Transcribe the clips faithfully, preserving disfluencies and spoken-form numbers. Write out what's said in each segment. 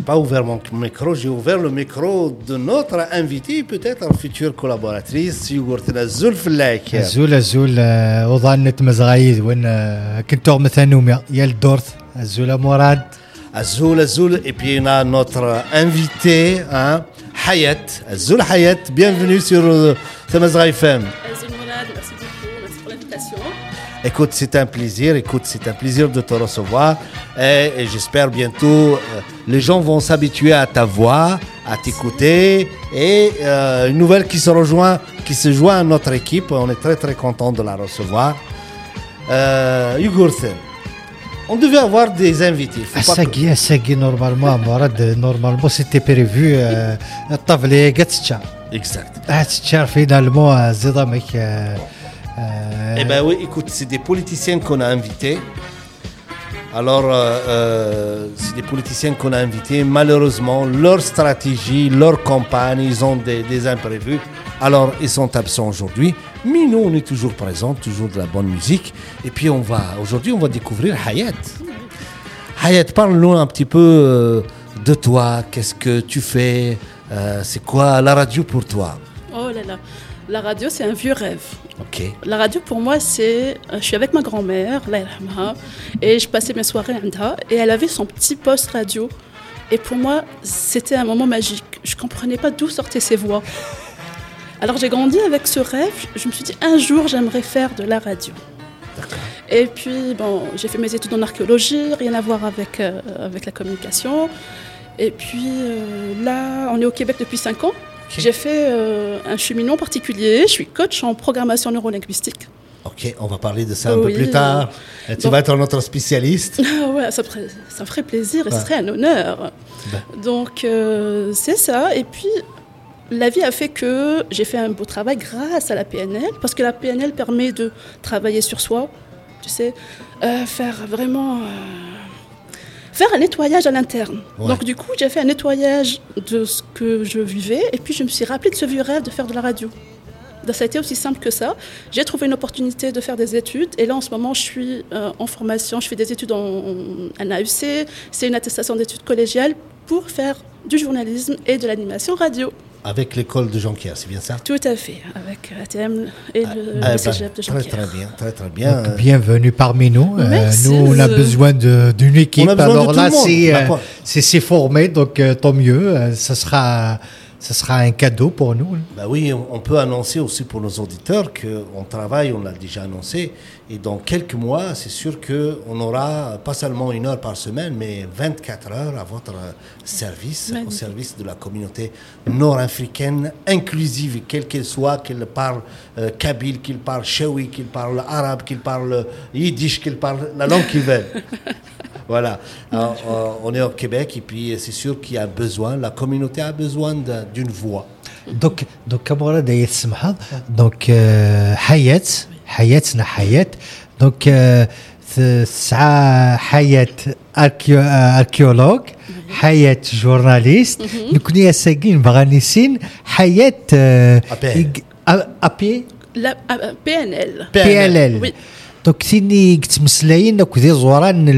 pas ouvert mon micro, j'ai ouvert le micro de notre invité, peut-être future collaboratrice, يقولتنا زول فلاك. زول زول وظنت مزغايد وين كنتو مثلا يا الدورت زول مراد. Azul, Azul, et puis on a notre invité, hein, Hayat. Azul Hayat, bienvenue sur euh, Tamazra F M. Azul Mourad, merci beaucoup, merci pour l'invitation. Écoute, c'est un plaisir, écoute, c'est un plaisir de te recevoir. Et, et j'espère bientôt, euh, les gens vont s'habituer à ta voix, à t'écouter. Et euh, une nouvelle qui se rejoint, qui se joint à notre équipe. On est très très content de la recevoir. Euh, Yugurthen. On devait avoir des invités. Assagui, Assagui, normalement, Mourad, normalement, c'était prévu. Tavlé, Gatcha. Exact. Gatcha, finalement, Zidamik. Eh bien oui, écoute, c'est des politiciens qu'on a invités. Alors, euh, euh, c'est des politiciens qu'on a invités. Malheureusement, leur stratégie, leur campagne, ils ont des, des imprévus. Alors, ils sont absents aujourd'hui. Mais nous, on est toujours présents, toujours de la bonne musique. Et puis, on va, aujourd'hui, on va découvrir Hayat. Hayat, parle-nous un petit peu euh, de toi. Qu'est-ce que tu fais euh, C'est quoi la radio pour toi? Oh là là, la radio, c'est un vieux rêve. Ok. La radio, pour moi, c'est... Je suis avec ma grand-mère, Allah yarhamha, et je passais mes soirées à Anda, et elle avait son petit poste radio. Et pour moi, c'était un moment magique. Je ne comprenais pas d'où sortaient ces voix. Alors j'ai grandi avec ce rêve, je me suis dit un jour j'aimerais faire de la radio. D'accord. Et puis bon, j'ai fait mes études en archéologie, rien à voir avec, euh, avec la communication. Et puis euh, là, on est au Québec depuis cinq ans. Okay. J'ai fait euh, un cheminement particulier, je suis coach en programmation neurolinguistique. Ok, on va parler de ça un oui, peu plus tard. Tu donc, vas être notre spécialiste. Ah ouais, ça, ça me ferait plaisir et ouais. Ce serait un honneur. Ben. Donc euh, c'est ça, et puis... La vie a fait que j'ai fait un beau travail grâce à la P N L, parce que la P N L permet de travailler sur soi, tu sais, euh, faire vraiment... Euh, faire un nettoyage à l'interne. Ouais. Donc du coup, j'ai fait un nettoyage de ce que je vivais, et puis je me suis rappelé de ce vieux rêve de faire de la radio. Donc, ça a été aussi simple que ça. J'ai trouvé une opportunité de faire des études, et là en ce moment, je suis euh, en formation, je fais des études en, en A U C, c'est une attestation d'études collégiales pour faire du journalisme et de l'animation radio. Avec l'école de Jonquière, c'est bien ça? Tout à fait, avec A T M et le, ah, le cégep ben, de Jonquière. Très très bien, très très bien. Donc, bienvenue parmi nous. Euh, nous, on a de... besoin de, d'une équipe. Alors là, c'est, euh, c'est, c'est formé, donc euh, tant mieux. Euh, ça sera... Ce sera un cadeau pour nous. Ben oui, on peut annoncer aussi pour nos auditeurs qu'on travaille, on l'a déjà annoncé, et dans quelques mois, c'est sûr qu'on aura pas seulement une heure par semaine, mais vingt-quatre heures à votre service, Magnifique. Au service de la communauté nord-africaine, inclusive, quelle qu'elle soit, qu'elle parle euh, kabyle, qu'il parle chewi, qu'il parle arabe, qu'il parle yiddish, qu'il parle la langue qu'ils veulent. Voilà, alors, euh, on est au Québec et puis c'est sûr qu'il y a besoin, la communauté a besoin de, d'une voix. Donc, donc comme on l'a dit, donc Hayat, Hayat, na Hayat, donc ça Hayat archéologue, Hayat journaliste, nous connaissons Sagin Branisin, Hayat à pied, la P N L. P N L. Oui. Donc, si nous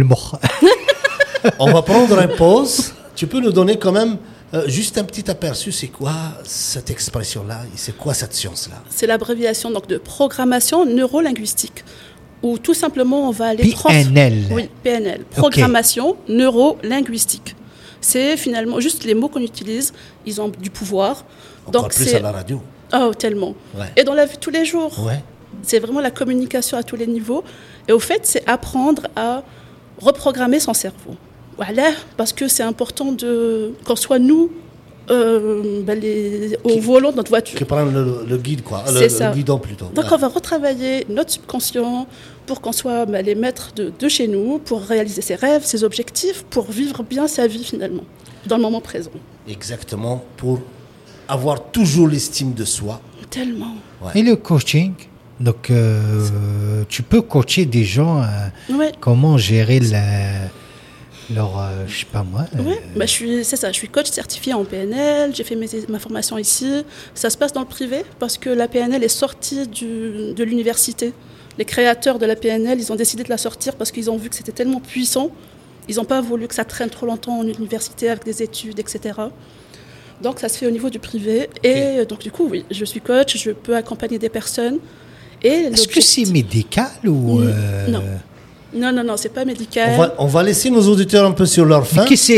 on va prendre une pause. Tu peux nous donner quand même euh, juste un petit aperçu. C'est quoi cette expression-là? C'est quoi cette science-là? C'est l'abréviation donc, de programmation neurolinguistique. Ou tout simplement, on va aller... P N L. Trans... Oui, P N L. Programmation okay. neurolinguistique. C'est finalement juste les mots qu'on utilise. Ils ont du pouvoir. Encore donc, plus c'est... à la radio. Oh, tellement. Ouais. Et dans la vie de tous les jours. Ouais. C'est vraiment la communication à tous les niveaux. Et au fait, c'est apprendre à reprogrammer son cerveau. Voilà, parce que c'est important de, qu'on soit nous euh, ben les, au qui, volant de notre voiture. Qui prend le, le guide, quoi. C'est le, ça. Le guidon plutôt. Donc ouais. on va retravailler notre subconscient pour qu'on soit ben, les maîtres de, de chez nous, pour réaliser ses rêves, ses objectifs, pour vivre bien sa vie finalement, dans le moment présent. Exactement, pour avoir toujours l'estime de soi. Tellement. Ouais. Et le coaching? Donc, euh, tu peux coacher des gens euh, ouais. comment gérer la, leur, euh, je sais pas moi. Euh... Oui, bah, je suis, c'est ça, je suis coach certifié en P N L, j'ai fait mes, ma formation ici. Ça se passe dans le privé parce que la P N L est sortie du, de l'université. Les créateurs de la P N L, ils ont décidé de la sortir parce qu'ils ont vu que c'était tellement puissant ils n'ont pas voulu que ça traîne trop longtemps en université avec des études, et cetera. Donc ça se fait au niveau du privé. Et okay. donc du coup, oui, je suis coach, je peux accompagner des personnes. Et Est-ce que c'est médical ou... Euh... Non. Non, non, non, c'est pas médical. On va, on va laisser nos auditeurs un peu sur leur faim. Qu'est-ce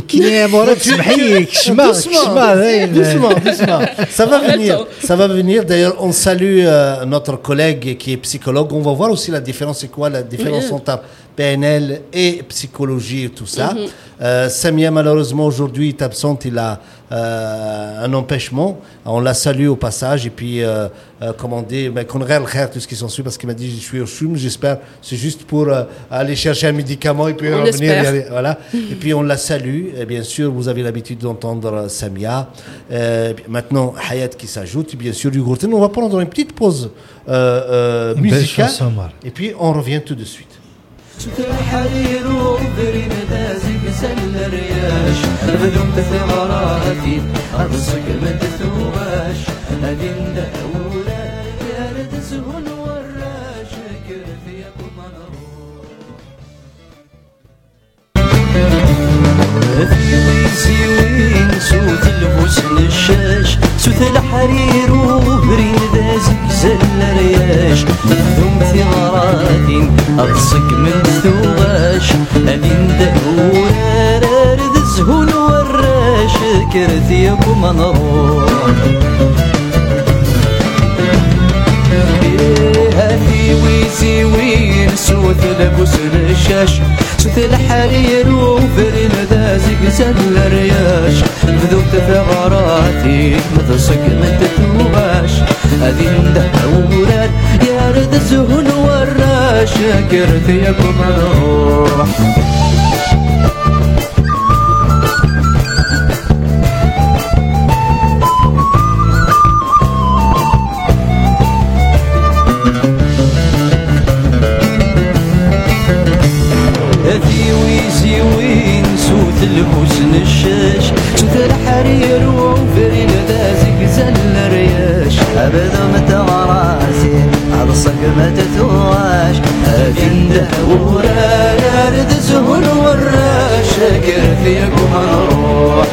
que doucement, doucement. Ça va venir. Ça va venir. D'ailleurs, on salue euh, notre collègue qui est psychologue. On va voir aussi la différence. C'est quoi la différence oui. entre P N L et psychologie et tout ça. Mm-hmm. euh, Samia, malheureusement, aujourd'hui, est absente. Il a euh, un empêchement. On la salue au passage. Et puis, euh, euh, comment dire, ben, qu'on regarde tout ce qui s'en suit parce qu'il m'a dit je suis au chum. J'espère. C'est juste pour euh, aller chercher un médicament et puis on revenir. Et, aller, voilà. Et puis, on la salue. Et bien sûr, vous avez l'habitude d'entendre Samia. Euh, maintenant, Hayat qui s'ajoute. Et bien sûr, du Gourten. On va prendre une petite pause euh, euh, musicale. Et puis, on revient tout de suite. الحرير وبرين دازق سل رياش بدون ثغراتي أرزق ما تثواش أدين داولا يا رد سهل وراش كرفيكم منروح في وين سوت البوسن الشاش سوت الحرير وبرين دازق سل رياش بدون ثغراتي أرزق من ثواش أدين داولا رد سهل وراش كرفيكم منروح هاتي ويزي وين سوت البوسن الشاش سوت الحرير وفرين دازق سل رياش بذوق ثغراتي متصق من تثواش أذين دهورات يا رد سهل وراش كرثيكم روح البوسن الشاش سوت الحرير وفرين دازق زل رياش أبدا متغراسي أرصق ما تثواش أذين دهورا يارد سهل وراش كرفيكم نروح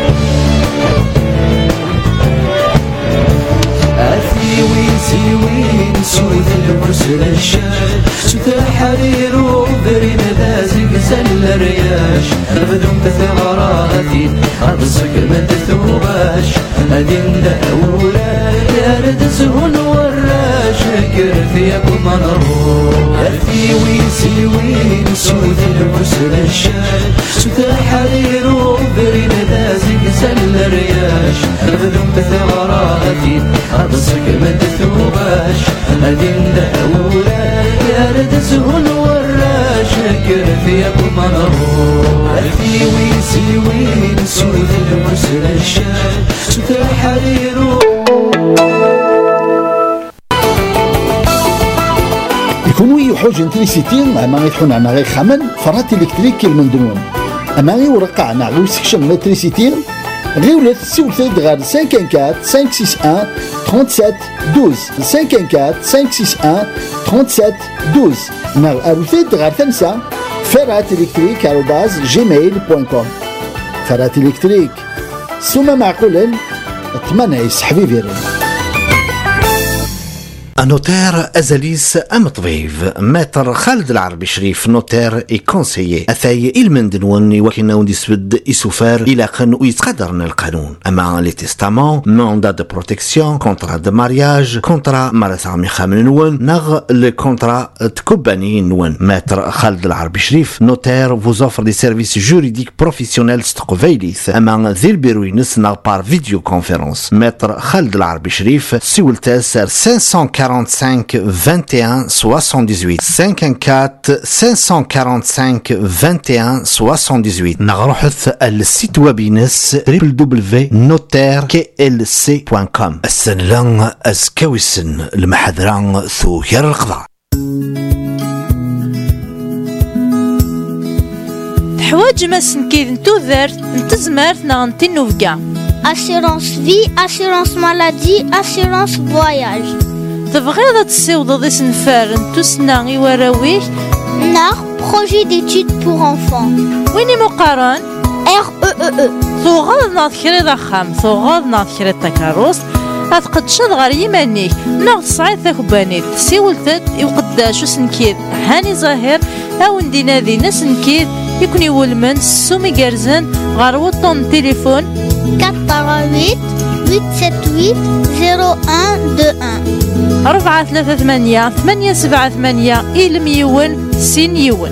أثي وين سيوين سوت البوسن الشاش سوت الحرير وفرين دازق زل رياش بدون ثغراتي أرزق ما تثواش أدين داولا يا رد سهل وراش كرفيكم نروح أثي وين سيوين سوت البوسن الشاش سوت الحرير وفرين دازق زل رياش بدون ثغراتي أرزق ما تثواش أدين داولا يا رد سهل وراش كرفيكم نروح أثي وين سيوين سوت البوسن الشاش سوت الحرير يكونوا يحوج انتريسيتي أما يحون عنا غير خمن فرات إلكتريك المندنون أما يورقع عنا غير سكشن متريسيتي غير ولات سولتي غير خمسة أربعة خمسة ستة واحد ثلاثة سبعة اثنين خمسة أربعة خمسة ستة واحد ثلاثة سبعة اثنين نار أروثي غير تنسى فرات إلكتريك آروباز جيميل بوان كوم فرات إلكتريك سوما معقولا تمنعيس حبيبي نوتير أزاليس أم طبيب ماتر خالد العربي شريف نوتير اي كونسيي أثاي المندنون وكنا ندسبد إسوفار إلى قن ويتقدرن القانون أما لي تيستامون ماندا دو بروتيكسيون كونترا دو مارياج كونترا مراسامي خامن نون نغ لي كونترا تكوباني نون ماتر خالد العربي شريف نوتير vous offre des services juridiques professionnels ستقفيليث أما ذي البيروي نسنا بار فيديو كونفرنس ماتر خالد العربي شريف سيولتاس خمسمائة quarante-cinq vingt et un soixante-dix-huit cinq un quatre cinq cent quarante-cinq vingt et un soixante-dix-huit نغرحث السيت وبينس دبليو دبليو دبليو دوت نوتير كي إل سي دوت كوم السنلان أسكويسن المحذران ثو ير القضاء تحواج مسن كيد تودرت نتزمرت نغنتي نوفقا assurance vie assurance maladie assurance voyage تبغيض تسيوض ذي سنفار نتوسنا إيواراويك Canard, projet d'études pour enfants. وين مقارن R E E E. تغاض ناض ضخام تغاض ناض كريض تكاروس أتقدشد غير يمانيك ناغ تصعيد ثاكبانيت سيولتت يوقداش وسنكيد هاني ظاهر أو ندينا ذي ناس نكيد يكون يولمن سومي جارزن غير وطن تليفون quatre huit huit sept huit zéro un deux un. أربعة ثلاثة ثمانية ثمانية سبعة ثمانية إلم يون سين يون.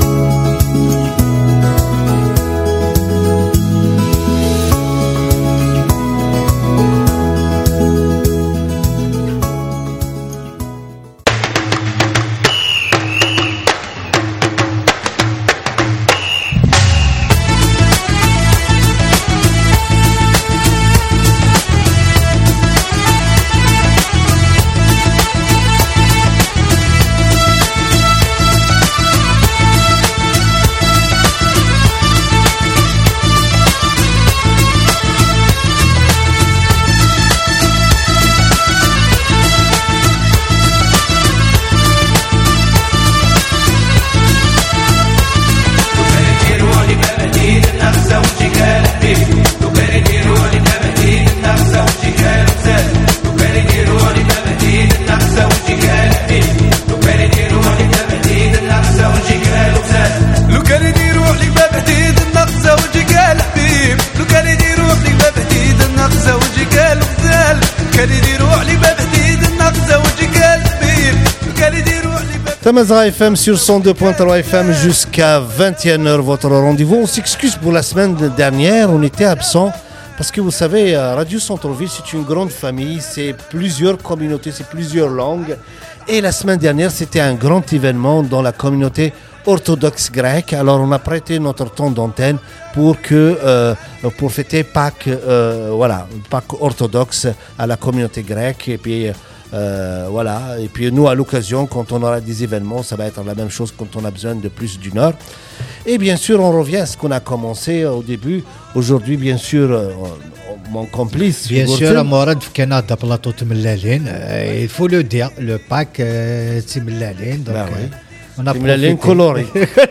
Tamazra F M sur cent deux point trois F M jusqu'à vingt et une heures, votre rendez-vous. On s'excuse pour la semaine dernière, on était absent parce que vous savez, Radio Centre-Ville, c'est une grande famille, c'est plusieurs communautés, c'est plusieurs langues. Et la semaine dernière, c'était un grand événement dans la communauté orthodoxe grecque. Alors, on a prêté notre temps d'antenne pour que euh, pour fêter Pâques, euh, voilà, Pâques orthodoxe à la communauté grecque. Et puis Euh, voilà, et puis nous à l'occasion quand on aura des événements ça va être la même chose quand on a besoin de plus d'une heure. Et bien sûr on revient à ce qu'on a commencé au début. Aujourd'hui bien sûr euh, mon complice bien sûr Morad في كندا بلاطو تملالين il faut le dire le pack تملالين donc on a تملالين coloré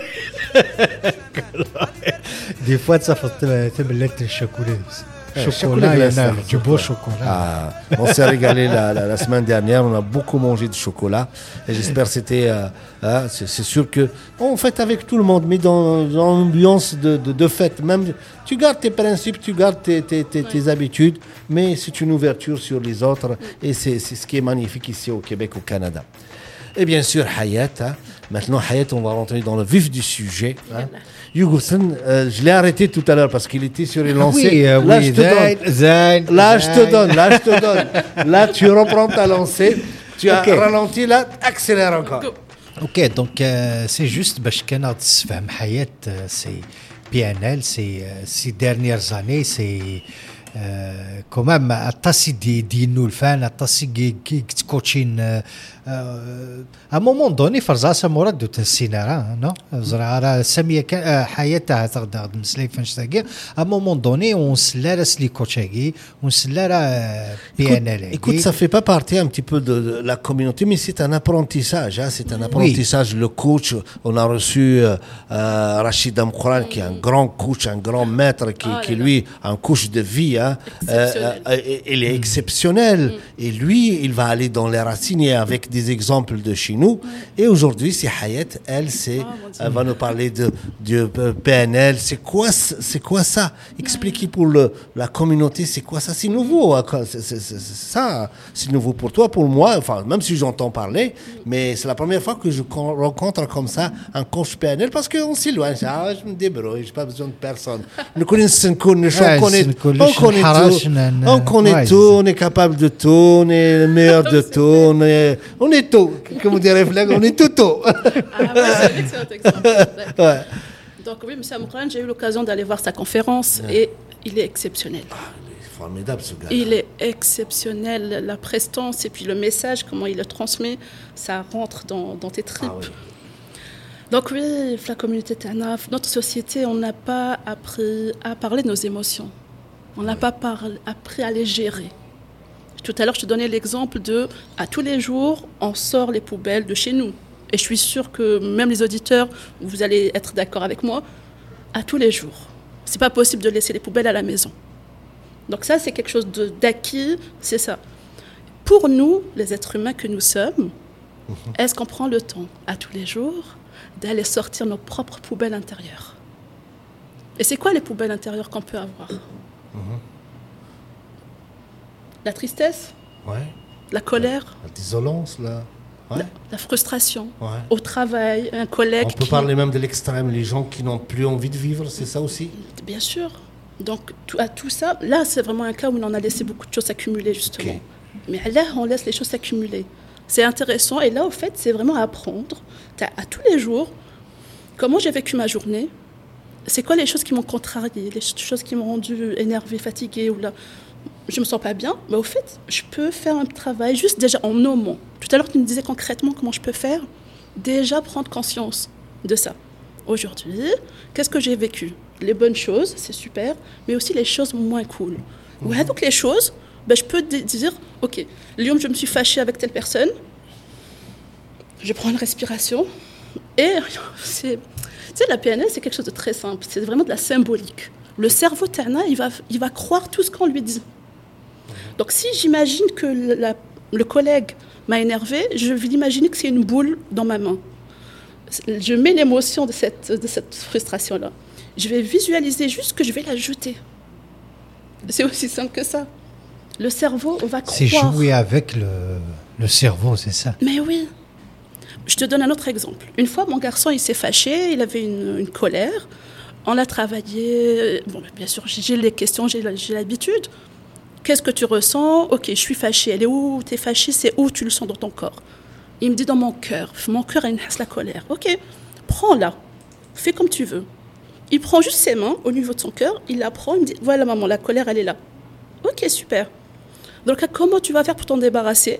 des fois ça fait تملالين الشوكولا chocolat, du beau chocolat. Ah, on s'est régalé la, la, la semaine dernière, on a beaucoup mangé de chocolat et j'espère que c'était, euh, hein, c'est, c'est sûr que on fête avec tout le monde, mais dans, dans l'ambiance de, de, de fête, même tu gardes tes principes, tu gardes tes, tes, tes, tes habitudes, mais c'est une ouverture sur les autres et c'est, c'est ce qui est magnifique ici au Québec, au Canada. Et bien sûr, Hayat, hein. Maintenant Hayat, on va rentrer dans le vif du sujet. Hein. Yugosan, euh, je l'ai arrêté tout à l'heure parce qu'il était sur les lancers. Oui, euh, là, oui, je te zain, donne. Zain, là, zain. je te donne. Là, je te donne. Là, tu reprends ta lancée. Tu as okay. ralenti, là, accélère encore. Go. Ok, donc euh, c'est juste, parce que Hayat, c'est P N L, c'est ces dernières années, c'est euh, quand même à tassi di di nulfan, à tassi qui coaching. À un moment donné, فرزاسة مراد دوت السينارا non زرعة سمية كان حياتها تقدر مسلي فنشتاقي à un moment donné on se laisse les coachés on se laisse P N L. Écoute, ça fait pas partie un petit peu de, de la communauté, mais c'est un apprentissage. Hein, c'est un apprentissage. Oui. Le coach, on a reçu euh, euh, Rachid Amkouran, qui est un grand coach, un grand maître, qui, oh, qui lui, un coach de vie. Hein, euh, euh, il est exceptionnel. Mm. Et lui, il va aller dans les racines et avec des exemples de chez nous. Et aujourd'hui, c'est Hayat, elle, c'est, oh, elle va nous parler de, de P N L. C'est quoi, c'est quoi ça? Expliquez pour le, la communauté, c'est quoi ça? C'est nouveau. C'est, c'est, c'est, c'est ça, c'est nouveau pour toi, pour moi. Enfin, même si j'entends parler, mais c'est la première fois que je rencontre comme ça un coach P N L parce qu'on s'éloigne. Ah, je me débrouille, j'ai pas besoin de personne. Nous connaissons, on connaît, on connaît tout, on connaît tout, on est capable de tout, on est le meilleur de tout, on est, on est tout. Comme dirait Flag, on est tout tout. Ah ouais, c'est un excellent exemple. Ouais. Donc oui, M. Amkouran, j'ai eu l'occasion d'aller voir sa conférence ouais. et il est exceptionnel. Ah, il est formidable ce gars. Il est exceptionnel, la prestance et puis le message, comment il le transmet, ça rentre dans, dans tes tripes. Ah, oui. Donc oui, la communauté Tanaf, notre société, on n'a pas appris à parler de nos émotions. On n'a oui. pas parlé, appris à les gérer. Tout à l'heure, je te donnais l'exemple de, à tous les jours, on sort les poubelles de chez nous. Et je suis sûre que même les auditeurs, vous allez être d'accord avec moi, à tous les jours. C'est pas possible de laisser les poubelles à la maison. Donc ça, c'est quelque chose de, d'acquis, c'est ça. Pour nous, les êtres humains que nous sommes, mmh. est-ce qu'on prend le temps, à tous les jours, d'aller sortir nos propres poubelles intérieures? Et c'est quoi les poubelles intérieures qu'on peut avoir? mmh. La tristesse, ouais. la colère, la désolance, là. Ouais. La, la frustration, ouais. au travail, un collègue. On peut qui... parler même de l'extrême, les gens qui n'ont plus envie de vivre, c'est ça aussi? Bien sûr. Donc, tout, à tout ça, là, c'est vraiment un cas où on en a laissé beaucoup de choses s'accumuler, justement. Okay. Mais là, on laisse les choses s'accumuler. C'est intéressant. Et là, au fait, c'est vraiment apprendre à, à tous les jours comment j'ai vécu ma journée. C'est quoi les choses qui m'ont contrariée, les choses qui m'ont rendue énervée, fatiguée, ou là, je me sens pas bien. Mais au fait, je peux faire un travail juste déjà en nommant. Tout à l'heure, tu me disais concrètement comment je peux faire. Déjà prendre conscience de ça. Aujourd'hui, qu'est-ce que j'ai vécu? Les bonnes choses, c'est super, mais aussi les choses moins cool. Mmh. Ouais, donc les choses, ben, je peux d- dire, ok, Lyon, je me suis fâchée avec telle personne, je prends une respiration, et c'est, tu sais, la P N L, c'est quelque chose de très simple, c'est vraiment de la symbolique. Le cerveau Tana, il va, il va croire tout ce qu'on lui dit. Donc si j'imagine que la, le collègue m'a énervé, je vais l'imaginer que c'est une boule dans ma main. Je mets l'émotion de cette, de cette frustration-là. Je vais visualiser juste que je vais la jeter. C'est aussi simple que ça. Le cerveau va croire. C'est jouer avec le, le cerveau, c'est ça. Mais oui. Je te donne un autre exemple. Une fois, mon garçon, il s'est fâché, il avait une, une colère. On a travaillé. Bon, bien sûr, j'ai les questions, j'ai, j'ai l'habitude. Qu'est-ce que tu ressens? Ok, je suis fâchée. Elle est où? T'es fâchée, c'est où tu le sens dans ton corps? Il me dit dans mon cœur. Mon cœur a une la colère. Ok, prends-la. Fais comme tu veux. Il prend juste ses mains au niveau de son cœur, il la prend, il me dit, voilà maman, la colère, elle est là. Ok, super. Donc, comment tu vas faire pour t'en débarrasser?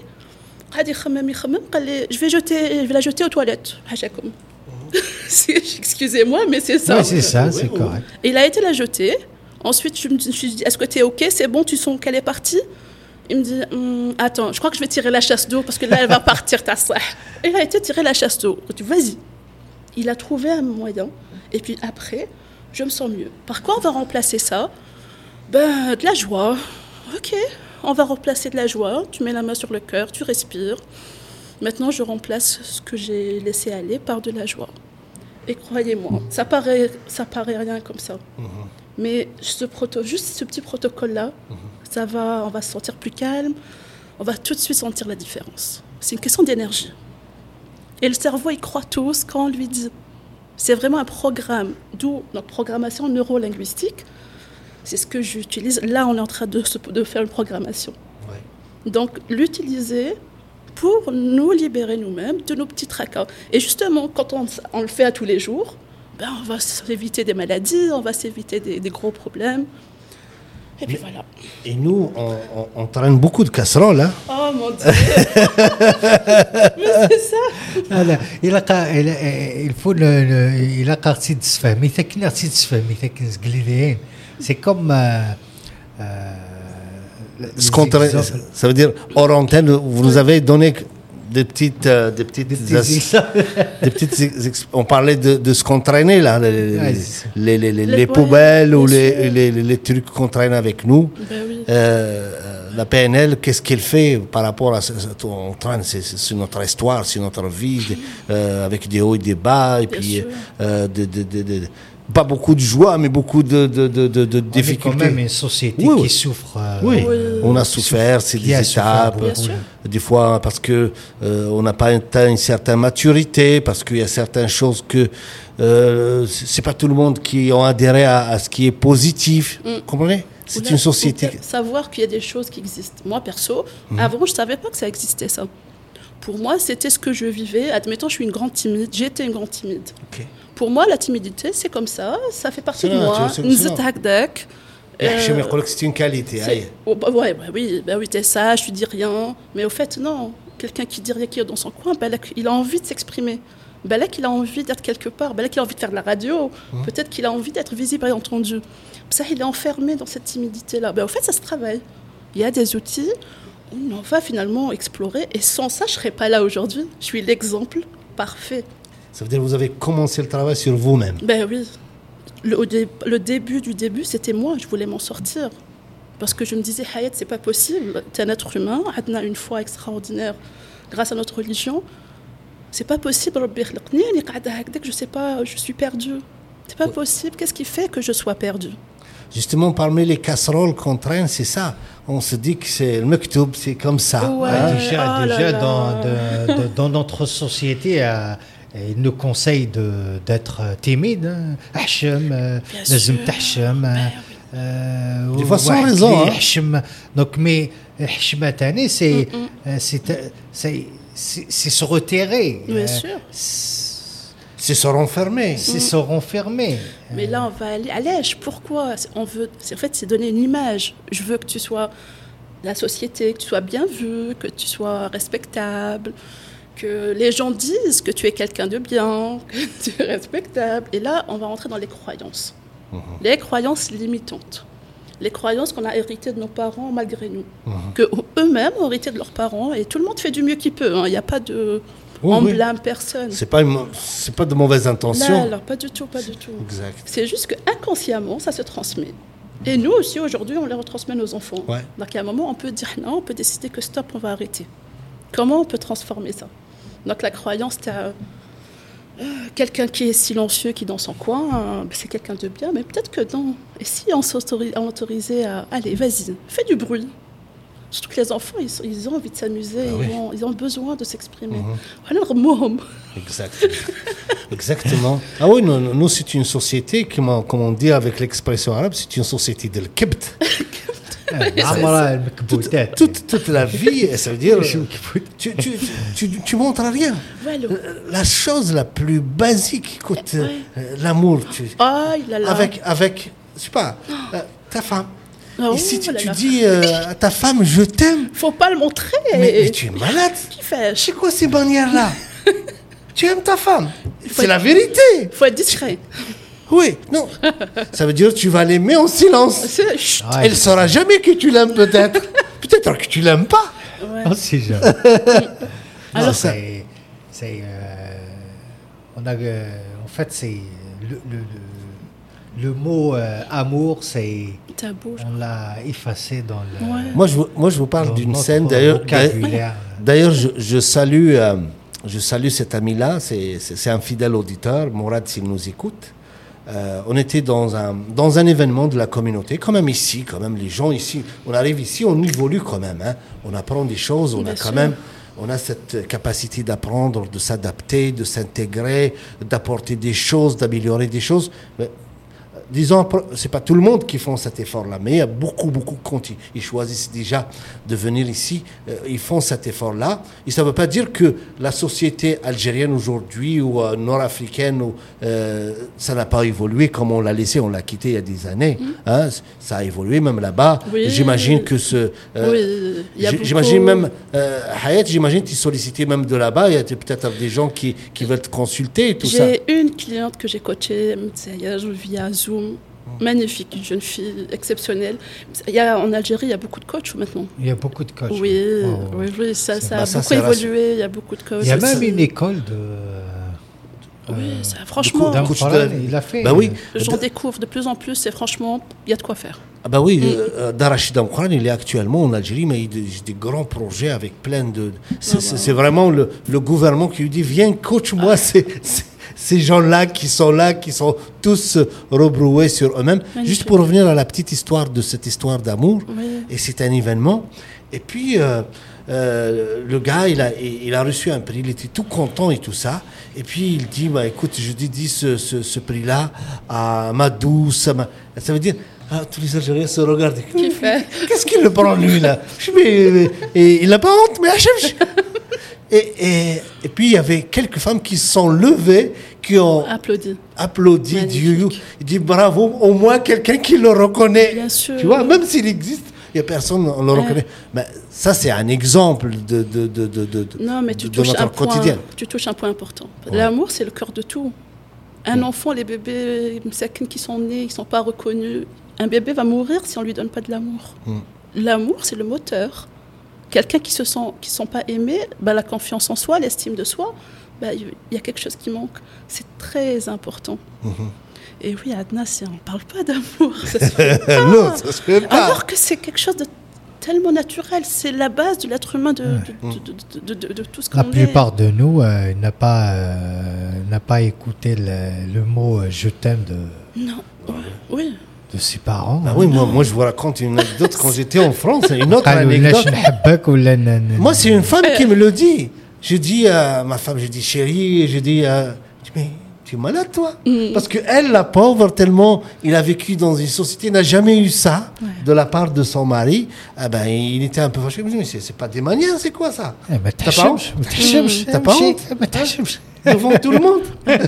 Je vais, jeter, je vais la jeter aux toilettes. Excusez-moi, mais c'est ça. Oui, c'est ça, c'est correct. Et il a été la jeter. Ensuite, je me suis dit, est-ce que tu es ok? C'est bon, tu sens qu'elle est partie? Il me dit, hm, attends, je crois que je vais tirer la chasse d'eau parce que là, elle va partir, ta soeur. Et il a été tirer la chasse d'eau. Je dis, vas-y. Il a trouvé un moyen. Et puis après, je me sens mieux. Par quoi on va remplacer ça? Ben, de la joie. Ok, on va remplacer de la joie. Tu mets la main sur le cœur, tu respires. Maintenant, je remplace ce que j'ai laissé aller par de la joie. Et croyez-moi, ça paraît, ça paraît rien comme ça. Mmh. Mais ce proto, juste ce petit protocole-là, mmh. ça va, on va se sentir plus calme. On va tout de suite sentir la différence. C'est une question d'énergie. Et le cerveau, il croit tout ce qu'on lui dit. C'est vraiment un programme, d'où notre programmation neurolinguistique. C'est ce que j'utilise. Là, on est en train de, de faire une programmation. Ouais. Donc, l'utiliser pour nous libérer nous-mêmes de nos petits tracas. Et justement, quand on, on le fait à tous les jours, ben, on va s'éviter des maladies, on va s'éviter des, des gros problèmes. Et puis voilà. Et nous, on, on, on traîne beaucoup de casseroles, hein? Oh mon Dieu! Mais c'est ça! لا il faut il a قارتي تفهمي ثكن قارتي تفهمي ثكن زقليدين c'est comme ça veut dire hors antenne vous nous avez donné des petites euh, des petites des petites, des petites ex- on parlait de, de ce qu'on traînait là les, ouais, les, les, les, les, les poubelles ou les, les, les, les trucs qu'on traîne avec nous. Ben oui. euh, la P N L, qu'est-ce qu'elle fait par rapport à ce on traîne, c'est, c'est notre histoire, c'est notre vie, euh, avec des hauts et des bas, et bien puis euh, de, de, de, de, pas beaucoup de joie, mais beaucoup de, de, de, de, de difficultés. On est quand même une société oui, qui oui. souffre. Euh, oui. oui, on a souffert, c'est des étapes. Des fois, parce que euh, on n'a pas atteint une certaine maturité, parce qu'il y a certaines choses que euh, c'est pas tout le monde qui ont adhéré à, à ce qui est positif. Mm. Vous comprenez? C'est Oula, une société. Savoir qu'il y a des choses qui existent. Moi, perso, mm. avant, je savais pas que ça existait, ça. Pour moi, c'était ce que je vivais. Admettons, je suis une grande timide. J'étais une grande timide. Okay. Pour moi, la timidité, c'est comme ça. Ça fait partie c'est de moi. C'est une qualité. Oh, bah, ouais, bah, oui, bah, oui, t'es sage, tu dis rien. Mais au fait, non. Quelqu'un qui dit rien, qui est dans son coin, bah, là, il a envie de s'exprimer. Bah, là, qu'il a envie d'être quelque part. Bah, là, qu'il a envie de faire de la radio. Mmh. Peut-être qu'il a envie d'être visible et entendu. Ça, il est enfermé dans cette timidité-là. Bah, au fait, ça se travaille. Il y a des outils où on va finalement explorer. Et sans ça, je ne serais pas là aujourd'hui. Je suis l'exemple parfait. Ça veut dire que vous avez commencé le travail sur vous-même. Ben oui. Le, au dé- le début du début, c'était moi. Je voulais m'en sortir. Parce que je me disais, Hayat, c'est pas possible. Tu es un être humain. On a une foi extraordinaire grâce à notre religion. C'est pas possible. Rabbi khلقني راني قاعدة هكذاك, je sais pas, je suis perdue. C'est pas possible. Qu'est-ce qui fait que je sois perdue? Justement, parmi les casseroles qu'on traîne, c'est ça. On se dit que c'est le mektoub, c'est comme ça. Ouais. Ah, hein. déjà, Oh là déjà là. dans, de- de- dans notre société, euh, il nous conseille de, d'être timide. hein. أحشم, euh, Bien لازم sûr. تحشم, Ben euh, euh, Des fois, sans واحد raison, اللي hein. يحشم. Donc, mais الحشمة تاني, c'est, euh, c'est, c'est, c'est, c'est se retirer. Bien euh, sûr. c'est C'est se renfermer. c'est se renfermer. Mais là, on va aller à l'èche. Pourquoi? C'est- on veut, c'est- En fait, c'est donner une image. Je veux que tu sois la société, que tu sois bien vu, que tu sois respectable, que les gens disent que tu es quelqu'un de bien, que tu es respectable. Et là, on va rentrer dans les croyances. Les croyances limitantes. Les croyances qu'on a héritées de nos parents malgré nous. Que eux-mêmes ont hérité de leurs parents. Et tout le monde fait du mieux qu'il peut. hein. Il n'y a pas de... Oui, on oui. blâme personne. C'est pas, une- c'est pas de mauvaises intentions. Non, alors pas du tout, pas du tout. Exact. C'est juste qu'inconsciemment, ça se transmet. Et nous aussi, aujourd'hui, on les retransmet à nos enfants. Ouais. Donc, à un moment, on peut dire non, on peut décider que stop, on va arrêter. Comment on peut transformer ça? Donc, la croyance, tu as quelqu'un qui est silencieux, qui est dans son coin, euh, ben, c'est quelqu'un de bien, mais peut-être que non. Et si on s'autorisait on autorisait à, allez, vas-y, fais du bruit. Surtout que les enfants, ils, sont- ils ont envie de s'amuser, Ah ils, oui. ont, ils ont besoin de s'exprimer. Mhm. Voilà le mot. Exact. Exactement. Ah oui, nous, nous, c'est une société, comme on, comme on dit avec l'expression arabe, c'est une société de l'kebt. عمرها المكبوتات. Toute, toute la vie, ça veut dire, tu, tu, tu, tu montres à rien. Voilà. La chose la plus basique, écoute, Ouais. euh, l'amour, tu, Ah, il a là. avec, avec, je sais pas, euh, ta femme. Oh, Et si tu, là tu là. dis euh, à ta femme, je t'aime, Faut pas le montrer. mais, mais tu es malade. Qui fait? C'est quoi ces bannières-là? Tu aimes ta femme. faut C'est la être- vérité. Faut être discret. Oui, non. Ça veut dire que tu vas l'aimer en silence. C'est- chut. Ouais. Elle ne saura jamais que tu l'aimes peut-être. Peut-être que tu l'aimes pas. Ouais. On sait jamais. Alors, Non, c'est, c'est, euh, on a, euh, en fait, c'est le, le, le, le mot euh, amour, c'est, tabou. on l'a effacé dans le. Ouais. Moi, je vous, moi, je vous parle dans d'une notre scène. D'ailleurs, vocabulaire. d'ailleurs, je, je salue, euh, je salue cet ami-là. C'est, c'est, c'est un fidèle auditeur, Mourad, s'il nous écoute. Euh, on était dans un, dans un événement de la communauté, quand même ici, quand même les gens ici, on arrive ici, on évolue quand même, hein. On apprend des choses, on Bien a quand sûr. même, on a cette capacité d'apprendre, de s'adapter, de s'intégrer, d'apporter des choses, d'améliorer des choses. Mais, disons, c'est pas tout le monde qui font cet effort-là, mais il y a beaucoup, beaucoup qui ils choisissent déjà de venir ici, euh, ils font cet effort-là. Et ça ne veut pas dire que la société algérienne aujourd'hui ou euh, nord-africaine, ou, euh, ça n'a pas évolué comme on l'a laissé, on l'a quitté il y a des années. Hein, ça a évolué même là-bas. Oui. J'imagine que ce... euh, Oui, il y a j- beaucoup- J'imagine même, euh, Hayat, j'imagine que tu sollicitais même de là-bas, il y a peut-être des gens qui, qui veulent te consulter et tout ça. J'ai une cliente que j'ai coachée via Zoom. Magnifique, une jeune fille exceptionnelle. Il y a, en Algérie, il y a beaucoup de coachs maintenant. Il y a beaucoup de coachs. Oui, Oh. oui, oui, ça, ça bah, a ça, beaucoup c'est évolué. Il y a beaucoup de coachs. Il y a même aussi. une école de. Oui, euh, ça, franchement, de d'un coach Coran, de- il a fait. Bah oui. j'en découvre de plus en plus et franchement, il y a de quoi faire. Ah bah oui, euh, Darachid Amkran, il est actuellement en Algérie, mais il a des, des grands projets avec plein de... C'est, c'est- c'est vraiment le, le gouvernement qui lui dit, viens, coach-moi ces, ces- ces gens-là qui sont là, qui sont tous euh, rebroués sur eux-mêmes. Magnifique. Juste pour revenir à la petite histoire de cette histoire d'amour, Oui. et c'est un événement. Et puis, euh, euh, le gars, il a, il a reçu un prix, il était tout content et tout ça. Et puis, il dit, bah, écoute, je dédie ce, ce, ce prix-là à ma douce. à ma- Ça veut dire, ah, tous les Algériens se regardent. Qui fait Qu'est-ce qu'il le prend, lui, là? Je dis, mais, mais- et il n'a pas honte, mais achève. Et, et, et puis, il y avait quelques femmes qui se sont levées, qui ont Applaudis. applaudi Magnifique. Dieu. Il dit, bravo, au moins quelqu'un qui le reconnaît. Bien sûr. Tu vois, même s'il existe, il n'y a personne, on le Ouais. reconnaît. Mais ça, c'est un exemple de, de, de, de, de, Non, mais tu de touches, notre un point, quotidien. tu touches un point important. Ouais. L'amour, c'est le cœur de tout. Un enfant, les bébés msakines qui sont nés, ils ne sont pas reconnus. Un bébé va mourir si on ne lui donne pas de l'amour. Mm. L'amour, c'est le moteur. Quelqu'un qui ne se sent, qui sont pas aimés, bah, la confiance en soi, l'estime de soi, bah, il y a quelque chose qui manque. C'est très important. Mm-hmm. Et oui, Adna, on ne parle pas d'amour. Ça se fait pas. Non, ça se fait pas. Alors que c'est quelque chose de tellement naturel. C'est la base de l'être humain, de, ouais. de, de, de, de, de tout ce qu'on est. La plupart de nous euh, n'a pas, euh, n'a pas écouté le, le mot euh, « je t'aime » de... Non, oui. de ses parents. Ah oui, moi, moi je vous raconte une anecdote quand j'étais en France, une autre anecdote. Moi, c'est une femme qui me le dit. Je dis à ma femme, je dis chérie, je dis, euh, mais tu es malade toi mm. Parce que elle, la pauvre, tellement il a vécu dans une société, n'a jamais eu ça ouais. de la part de son mari. Ah ben, il était un peu fâché. Je me dis, mais c'est, c'est pas des manières, c'est quoi ça? Eh ben, t'as pas honte? T'as pas honte? Devant tout le monde.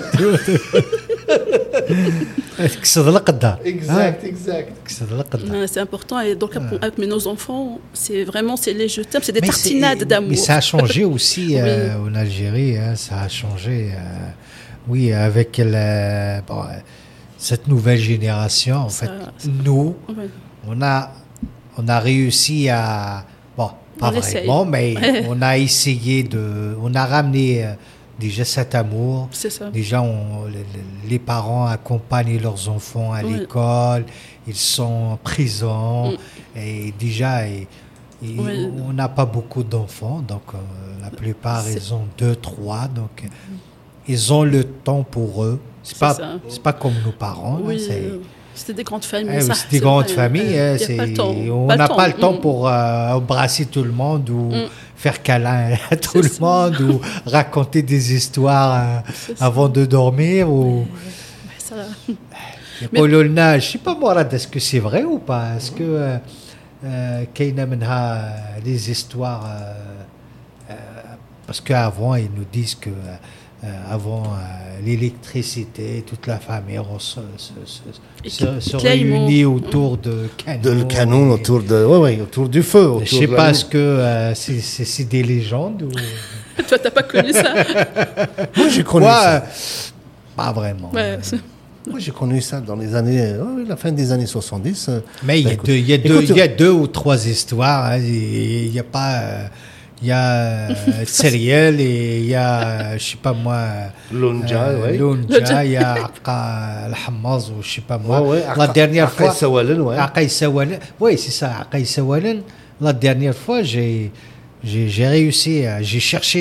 Exact, exact. C'est important. Et donc, avec nos enfants, c'est vraiment c'est les je t'aime, c'est des mais tartinades c'est, d'amour. Mais ça a changé aussi oui. euh, en Algérie. Hein, ça a changé, euh, oui, avec la, bon, cette nouvelle génération. En ça, fait, nous, oui. on, a, on a réussi à. Bon, pas on vraiment, essaye. Mais on a essayé de. On a ramené. Euh, Déjà cet amour, c'est ça. Déjà on, les, les parents accompagnent leurs enfants à oui. l'école, ils sont présents mm. et déjà et, et oui. on n'a pas beaucoup d'enfants, donc euh, la plupart c'est... ils ont deux, trois, donc mm. ils ont le temps pour eux. C'est, c'est pas ça. C'est pas comme nos parents. Oui. Là, c'est, C'était des grandes familles. Eh, ça, c'est des grandes familles. Euh, c'est, on n'a pas le temps mmh. pour euh, embrasser tout le monde ou mmh. faire câlin à tout c'est le ça. Monde ou raconter des histoires euh, avant de dormir. Ou... Ça... Mais... Je ne sais pas moi, est-ce que c'est vrai ou pas? Est-ce que qu'il y a des histoires euh, euh, parce qu'avant ils nous disent que Euh, avant euh, l'électricité, toute la famille on se, se, se, se, se réunit autour de canon. De le canon, et... autour, de, ouais, ouais, autour du feu. Autour je ne sais pas, est-ce que euh, c'est, c'est, c'est des légendes ou... Toi, tu n'as pas connu ça? Moi, j'ai connu Moi, ça. Euh, pas vraiment. Ouais, Moi, j'ai connu ça dans les années, oh, la fin des années soixante-dix. Mais il bah, y, y, y a deux ou trois histoires. Il hein, n'y a pas... Euh, il y a euh, Seriel et il y a, je sais pas moi, Lunja, euh, ouais. Lunja, il y a Aqa Al-Hammaz ou je sais pas moi. Ouais, ouais. La dernière fois. Aqay Sawalen, ouais. Aqay Sawalen. Oui, c'est ça, Aqay Sawalen. La dernière fois, j'ai, j'ai, j'ai réussi, à, j'ai cherché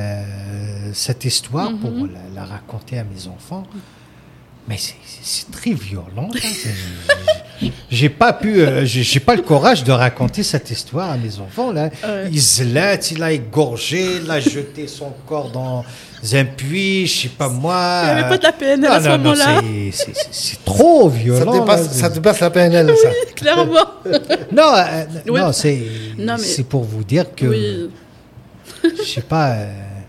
le, cette histoire mm-hmm. pour la, la raconter à mes enfants. Mais c'est, c'est, c'est très violent. Hein. C'est, j'ai pas pu, euh, j'ai, j'ai pas le courage de raconter cette histoire à mes enfants. Là. Ouais. Il se lève, il a égorgé, il a jeté son corps dans un puits, je sais pas moi. Il n'y avait pas de la P N L non, à ce non, moment-là. Non, c'est, c'est, c'est, c'est trop violent. Ça dépasse, ça dépasse la P N L, oui, ça. Clairement. non, euh, oui. non, c'est, non, mais... c'est pour vous dire que, oui. je sais pas. Euh,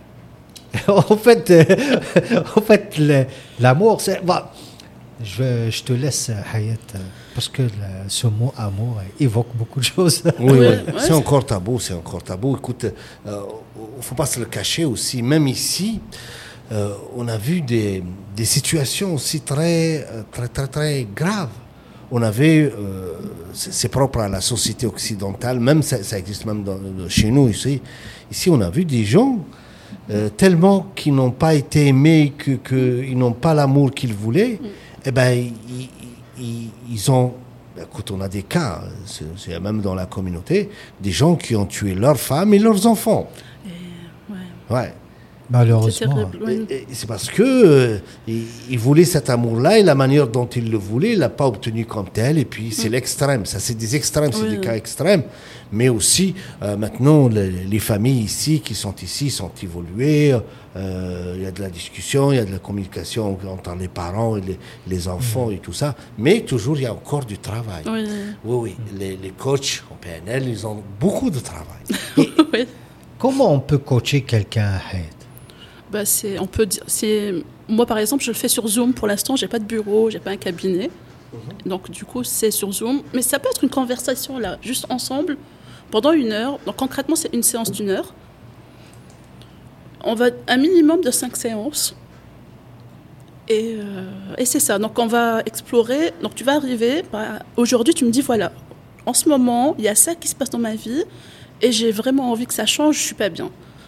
en fait, euh, en fait, le, l'amour, c'est. Bon, je, je te laisse, Hayat, parce que le, ce mot amour évoque beaucoup de choses. Oui, oui. Ouais, c'est, c'est encore tabou, c'est encore tabou. Écoute, il euh, ne faut pas se le cacher aussi. Même ici, euh, on a vu des, des situations aussi très, très, très, très graves. On avait, euh, c'est, c'est propre à la société occidentale, même ça, ça existe même dans, chez nous ici. Ici, on a vu des gens. Euh, tellement qu'ils n'ont pas été aimés, que, que ils n'ont pas l'amour qu'ils voulaient, mm. eh ben ils, ils, ils ont. Écoute, on a des cas, c'est, c'est même dans la communauté, des gens qui ont tué leurs femmes et leurs enfants. Et, ouais. ouais. Malheureusement. C'est, et, et c'est parce que euh, ils, ils voulaient cet amour-là et la manière dont ils le voulaient, ils l'a pas obtenu comme tel. Et puis c'est mm. l'extrême. Ça, c'est des extrêmes, c'est oui, des oui. cas extrêmes. Mais aussi, euh, maintenant, les, les familles ici, qui sont ici, sont évoluées. Il euh, y a de la discussion, il y a de la communication entre les parents et les, les enfants mmh. et tout ça. Mais toujours, il y a encore du travail. Oui, oui. oui. Les, les coachs en P N L, ils ont beaucoup de travail. Et, oui. Comment on peut coacher quelqu'un à Hayat? Bah, c'est, on peut dire, c'est, moi, par exemple, je le fais sur Zoom. Pour l'instant, je n'ai pas de bureau, je n'ai pas un cabinet. Mmh. Donc, du coup, c'est sur Zoom. Mais ça peut être une conversation, là, juste ensemble. Pendant une heure, donc concrètement c'est une séance d'une heure, on va un minimum de cinq séances, et, euh, et c'est ça, donc on va explorer, donc tu vas arriver, bah, aujourd'hui tu me dis voilà, en ce moment il y a ça qui se passe dans ma vie, et j'ai vraiment envie que ça change, je ne suis pas bien.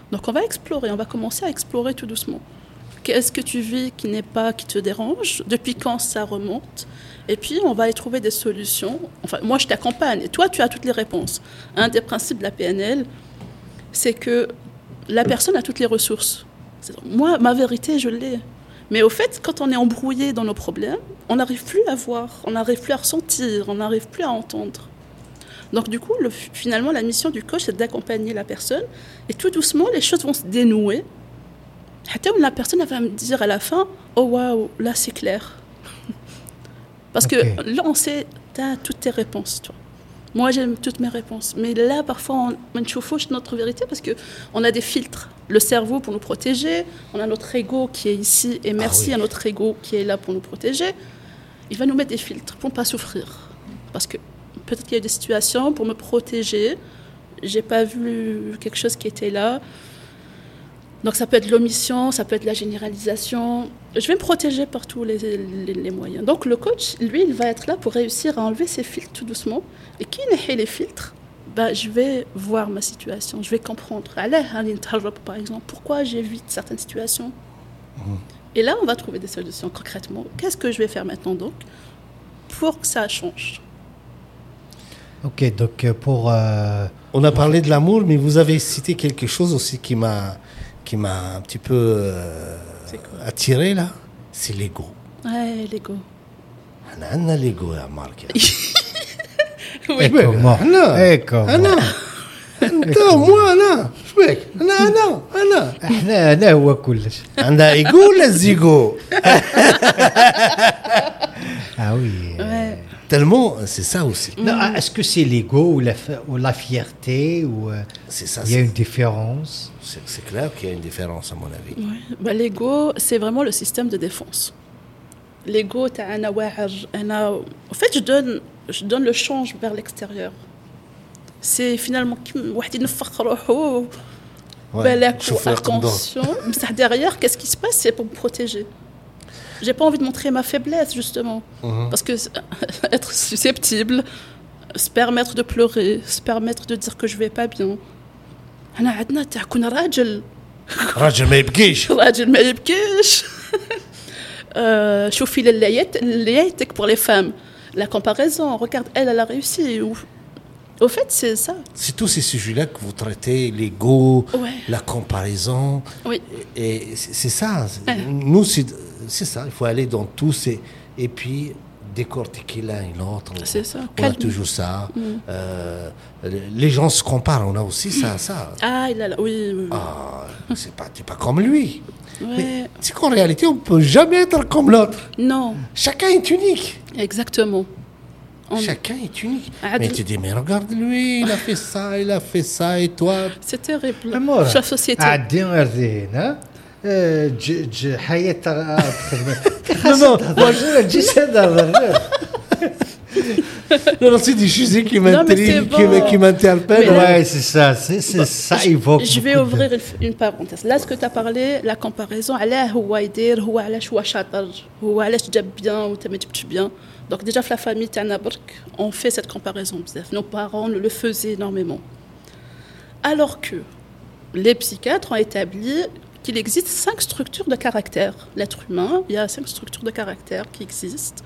Donc on va explorer, on va commencer à explorer tout doucement. Qu'est-ce que tu vis qui n'est pas, qui te dérange? Depuis quand ça remonte? Et puis on va y trouver des solutions. Enfin, moi je t'accompagne et toi tu as toutes les réponses. Un des principes de la P N L, c'est que la personne a toutes les ressources. Moi, ma vérité, je l'ai. Mais au fait, quand on est embrouillé dans nos problèmes, on n'arrive plus à voir, on n'arrive plus à ressentir, on n'arrive plus à entendre. Donc du coup, le, finalement, la mission du coach, c'est d'accompagner la personne. Et tout doucement, les choses vont se dénouer. La personne elle va me dire à la fin, oh waouh, là c'est clair. Parce okay. que là, on sait, tu as toutes tes réponses, toi. Moi, j'ai toutes mes réponses. Mais là, parfois, on chauffauche notre vérité parce qu'on a des filtres. Le cerveau pour nous protéger, on a notre ego qui est ici, et merci ah oui. à notre ego qui est là pour nous protéger. Il va nous mettre des filtres pour ne pas souffrir. Parce que peut-être qu'il y a des situations pour me protéger. Je n'ai pas vu quelque chose qui était là. Donc ça peut être l'omission, ça peut être la généralisation. Je vais me protéger par tous les, les, les moyens. Donc le coach, lui, il va être là pour réussir à enlever ces filtres tout doucement. Et qui n'est les filtres, bah, je vais voir ma situation, je vais comprendre. Par exemple, pourquoi j'évite certaines situations. Mmh. Et là, on va trouver des solutions concrètement. Qu'est-ce que je vais faire maintenant donc pour que ça change? Ok, donc pour... Euh... On a parlé de l'amour, mais vous avez cité quelque chose aussi qui m'a... qui m'a un petit peu euh, attiré là, c'est l'ego. Ouais, l'ego. On a l'ego à Marc. Et comment? Et comment? انت moi انا شبيك انا انا انا احنا انا هو كلش عندها ايجو ولا زيجو ah oui ouais. Tellement, c'est ça aussi. Non, est-ce que c'est l'ego ou la, ou la fierté ou c'est ça, il y a une différence? C'est, c'est clair qu'il y a une différence à mon avis. Ouais. Bah, l'ego, c'est vraiment le système de défense. L'ego, t'as un un en fait, je donne, je donne le change vers l'extérieur. C'est finalement ouais, attention. Derrière, qu'est-ce qui se passe? C'est pour me protéger. J'ai pas envie de montrer ma faiblesse, justement. Mm-hmm. Parce que être susceptible, se permettre de pleurer, se permettre de dire que je vais pas bien. أنا عندنا تكون راجل. راجل ما يبكيش. راجل ما يبكيش. شوفي للياتك pour les femmes. La comparaison, regarde, elle, elle a réussi. Au fait, c'est ça. C'est tous ces sujets-là que vous traitez, l'ego, ouais. la comparaison. Oui. Et c'est, c'est ça. Ouais. Nous, c'est, c'est ça. Il faut aller dans tout ces... Et puis, décortiquer l'un et l'autre. C'est ça. On Calme. a toujours ça. Mm. Euh, les gens se comparent. On a aussi ça. ça. Ah, il a là. Oui, oui, oui. Ah, c'est pas, t'es pas comme lui. Ouais. Mais c'est qu'en réalité, on ne peut jamais être comme l'autre. Non. Chacun est unique. Exactement. On... Chacun est unique. Ah, mais tu dis, mais regarde lui, il a fait ça, il a fait ça, et toi? C'est terrible. La société. Non, non, moi je dis ça Non, non, c'est des choses qui m'intriguent, bon. qui, qui m'interpellent. Ouais, c'est ça, c'est, c'est ça évoque. Je vais ouvrir de... une parenthèse. Là, ce que tu as parlé, la comparaison, علاه هو يدير هو علاش هو شاطر هو علاش جاب bien ou t'as جبت bien. Donc déjà, la famille تاعنا برك, on fait cette comparaison. Nos parents le faisaient énormément. Alors que les psychiatres ont établi qu'il existe cinq structures de caractère. L'être humain, il y a cinq structures de caractère qui existent.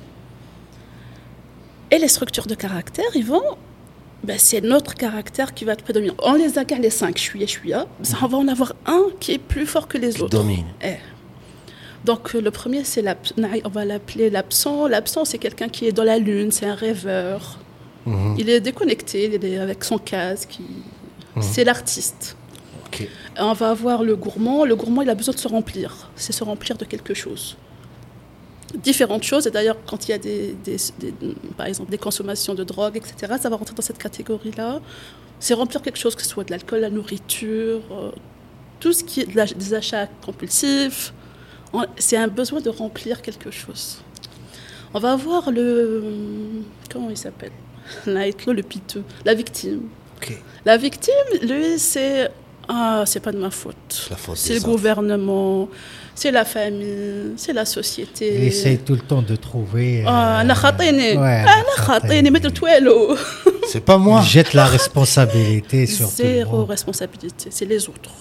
Et les structures de caractère, ils vont, ben c'est notre caractère qui va être prédominant. On les a les cinq, je suis, je suis, on va en avoir un qui est plus fort que les qui autres. Domine. Eh. Donc le premier, c'est l'ab- on va l'appeler l'absent. L'absent, c'est quelqu'un qui est dans la lune, c'est un rêveur. Mm-hmm. Il est déconnecté, il est avec son casque. Il... Mm-hmm. C'est l'artiste. Okay. On va avoir le gourmand. Le gourmand, il a besoin de se remplir. C'est se remplir de quelque chose. Différentes choses. Et d'ailleurs, quand il y a des, des, des, par exemple des consommations de drogue, et cetera, ça va rentrer dans cette catégorie-là. C'est remplir quelque chose, que ce soit de l'alcool, la nourriture, euh, tout ce qui est de la, des achats compulsifs. On, c'est un besoin de remplir quelque chose. On va avoir le... Comment il s'appelle? Le piteux. La victime. Okay. La victime, lui, c'est... Ah, c'est pas de ma faute. La faute C'est des le autres. gouvernement, c'est la famille, c'est la société. Il essaye tout le temps de trouver. Ah, أنا خاطيني. ouais, أنا خاطيني ما درت والو. C'est pas moi. Il jette la responsabilité sur tout le Zéro monde. responsabilité, c'est les autres.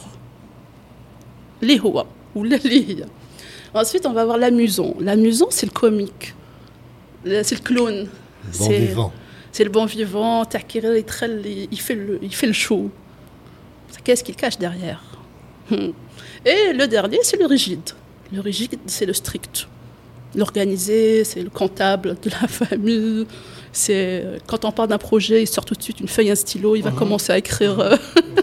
Les هو ولا اللي هي. Ensuite, on va voir l'amusant. L'amusant, c'est le comique. Le- C'est le clown. Bon C'est- vivant. C'est le bon vivant. Tahkir, il trell- il fait le, il fait le show. Qu'est-ce qu'il cache derrière? Hmm. Et le dernier, c'est le rigide. Le rigide, c'est le strict. L'organisé, c'est le comptable de la famille. C'est quand on parle d'un projet, il sort tout de suite une feuille, un stylo, il va commencer à écrire. euh.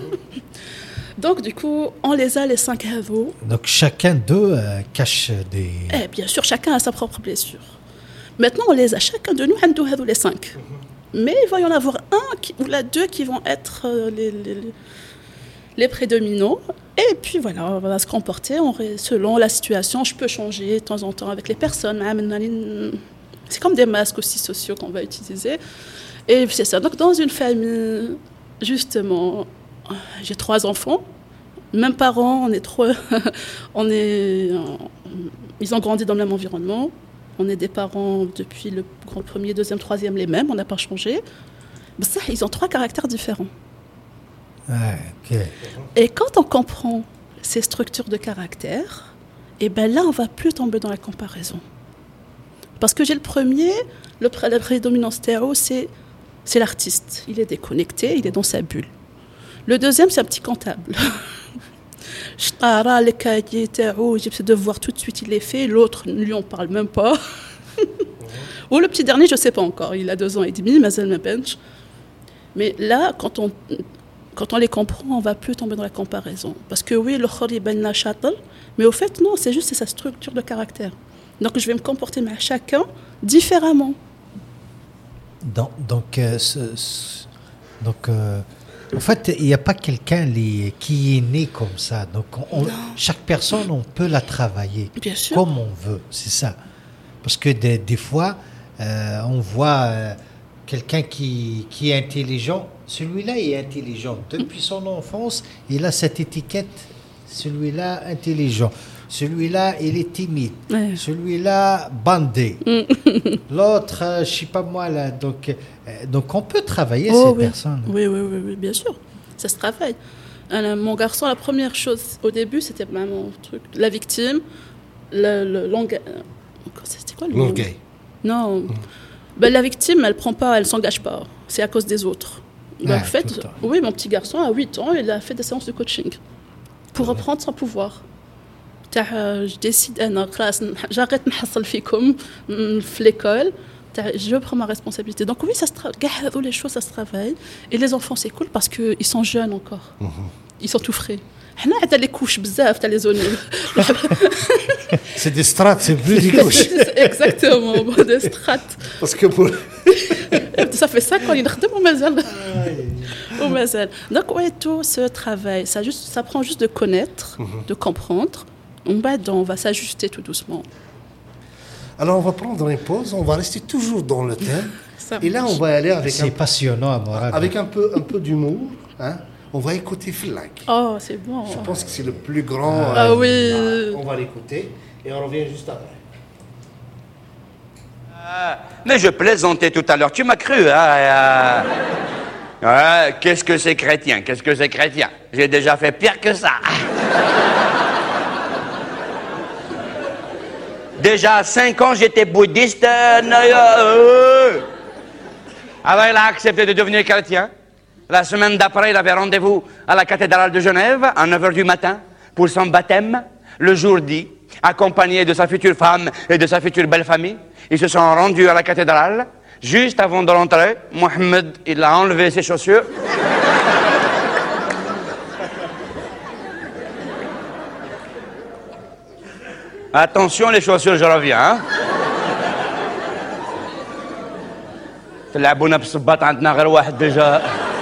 Donc du coup, on les a les cinq avos. Donc chacun d'eux euh, cache des. Eh bien sûr, chacun a sa propre blessure. Maintenant, on les a chacun de nous, عندو هذو les cinq. Mais il va y en avoir un qui, ou là deux qui vont être euh, les, les, les- les prédominants. Et puis voilà, on va se comporter on ré- selon la situation. Je peux changer de temps en temps avec les personnes. C'est comme des masques aussi sociaux qu'on va utiliser. Et c'est ça. Donc dans une famille, justement, j'ai trois enfants. Même parents, on est trois. on est, ils ont grandi dans le même environnement. On est des parents depuis le grand premier, deuxième, troisième, les mêmes. On n'a pas changé. Mais ça, ils ont trois caractères différents. Ouais, ok. Et quand on comprend ces structures de caractère, et ben là, on va plus tomber dans la comparaison. Parce que j'ai le premier, le pré- la prédominance théo, c'est c'est l'artiste. Il est déconnecté, il est dans sa bulle. Le deuxième, c'est un petit comptable. Je tara les cahiers théo, j'ai ses devoirs tout de suite, il les fait. L'autre, lui, on parle même pas. Ou le petit dernier, je sais pas encore. Il a deux ans et demi, Mazel ma bench. Mais là, quand on quand on les comprend, on ne va plus tomber dans la comparaison. Parce que oui, le khor ben châtel, mais au fait, non, c'est juste c'est sa structure de caractère. Donc, je vais me comporter avec chacun différemment. Donc, donc, euh, ce- ce- donc euh, en fait, il n'y a pas quelqu'un li- qui est né comme ça. Donc, on- on- chaque personne, on peut la travailler Bien sûr. comme on veut. C'est ça. Parce que des, des fois, euh, on voit euh, quelqu'un qui, qui est intelligent. Celui-là est intelligent. Depuis son enfance, il a cette étiquette. Celui-là, intelligent. Celui-là, il est timide. Ouais. Celui-là, bandé. L'autre, euh, je ne sais pas moi, là. Donc, euh, donc on peut travailler Oh, ces oui. personnes. Oui, oui, oui, oui, bien sûr. Ça se travaille. Alors, mon garçon, la première chose au début, c'était vraiment truc, la victime, le, le longa- euh, C'était quoi le mot? L'orgueil. Non. Ben, la victime, elle prend pas, elle s'engage pas. C'est à cause des autres. Ben, Ouais, en fait, tout le temps. oui, mon petit garçon, à huit ans, il a fait des séances de coaching pour reprendre son pouvoir. تاع je décide انا خلاص j'arrête نحصل فيكم في l'école تاع je prends ma responsabilité. Donc oui, ça se tra- كاع هذو les choses ça se travaille. Et les enfants c'est cool parce que ils sont jeunes encore. Ils sont tout frais. حنا عندنا les couches بزاف تاع les zones. C'est des strates, c'est plus des couches. Exactement, bon, des strates. Parce que pour... Ça fait cinq ans qu'il نخدم ومازال ومازال. Donc ouais, tout ce travail, ça juste ça prend juste de connaître, de comprendre. On va on va s'ajuster tout doucement. Alors, on va prendre une pause. On va rester toujours dans le thème. Ça Et là, marche. on va aller avec C'est un, passionnant, à Morad. avec un peu, un peu d'humour. Hein. On va écouter Flag. Oh, c'est bon. Je pense que c'est le plus grand. Ah euh, oui. euh, On va l'écouter et on revient juste après. Mais je plaisantais tout à l'heure, tu m'as cru, hein euh, ouais, qu'est-ce que c'est chrétien, qu'est-ce que c'est chrétien? J'ai déjà fait pire que ça. Déjà à cinq ans, j'étais bouddhiste. Euh, euh. Alors il a accepté de devenir chrétien. La semaine d'après, il avait rendez-vous à la cathédrale de Genève à neuf heures du matin pour son baptême. Le jour dit, accompagné de sa future femme et de sa future belle-famille, ils se sont rendus à la cathédrale. Juste avant de rentrer, Mohamed, il a enlevé ses chaussures. Attention les chaussures, je reviens. Hein? تلعبونا بالصباط عندنا غير واحد déjà.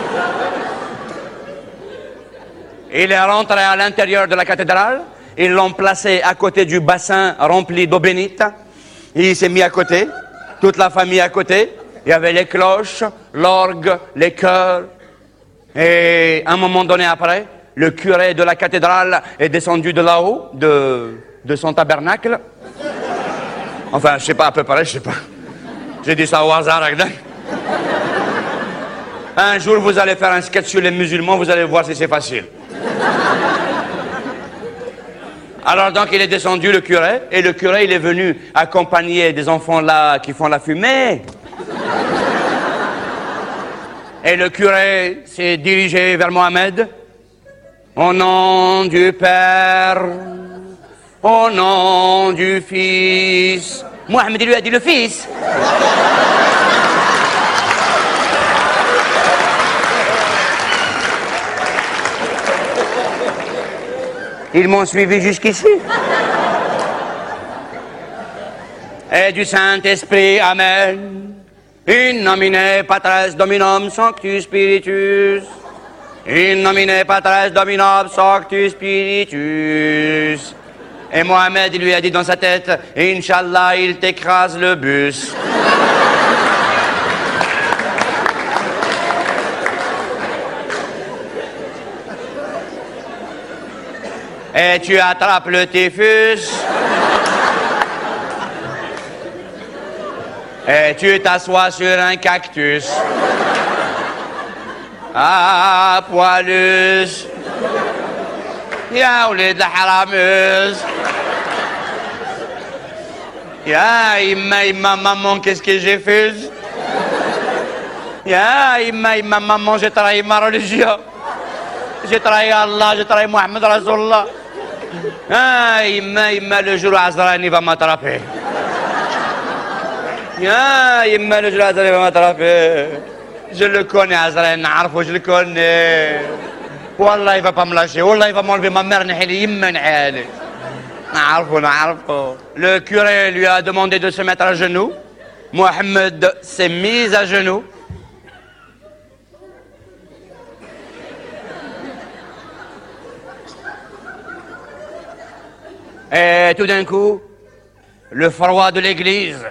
Il est rentré à l'intérieur de la cathédrale. Ils l'ont placé à côté du bassin rempli d'eau bénite. Et il s'est mis à côté. Toute la famille à côté. Il y avait les cloches, l'orgue, les chœurs. Et à un moment donné après, le curé de la cathédrale est descendu de là-haut, de, de son tabernacle. Enfin, je sais pas, à peu près, je sais pas. J'ai dit ça au hasard, Agda. Un jour, vous allez faire un sketch sur les musulmans, vous allez voir si c'est facile. Alors donc, il est descendu, le curé, et le curé, il est venu accompagner des enfants là qui font la fumée. Et le curé s'est dirigé vers Mohamed. Au nom du Père, au nom du Fils. Mohamed, il lui a dit le Fils. Ils m'ont suivi jusqu'ici. Et du Saint-Esprit, Amen. In nomine Patris Dominum Sanctus Spiritus. In nomine Patris Dominum Sanctus Spiritus. Et Mohamed, il lui a dit dans sa tête, Inch'Allah, il t'écrase le bus. Et tu attrapes le typhus. Et tu t'assois sur un cactus. Ah, poilus. Ya oulid la harameuse. Ya imma, imma, maman, qu'est-ce que j'ai fait? Ya imma, imma, maman, j'ai trahi ma religion. J'ai trahi Allah, j'ai trahi Mohamed Rasulullah. Ah, imma, imma, le jour où Azrani va m'attraper. Ya imma, le jour où Azrani va m'attraper. Je le connais, Azrani, n'arfo, je le connais. Wallah, il va pas me lâcher. Wallah, il va m'enlever ma mère, n'hili, imma, n'hili. N'arfo, n'arfo. Le curé lui a demandé de se mettre à genoux. Mohamed s'est mis à genoux. Et tout d'un coup, le froid de l'église,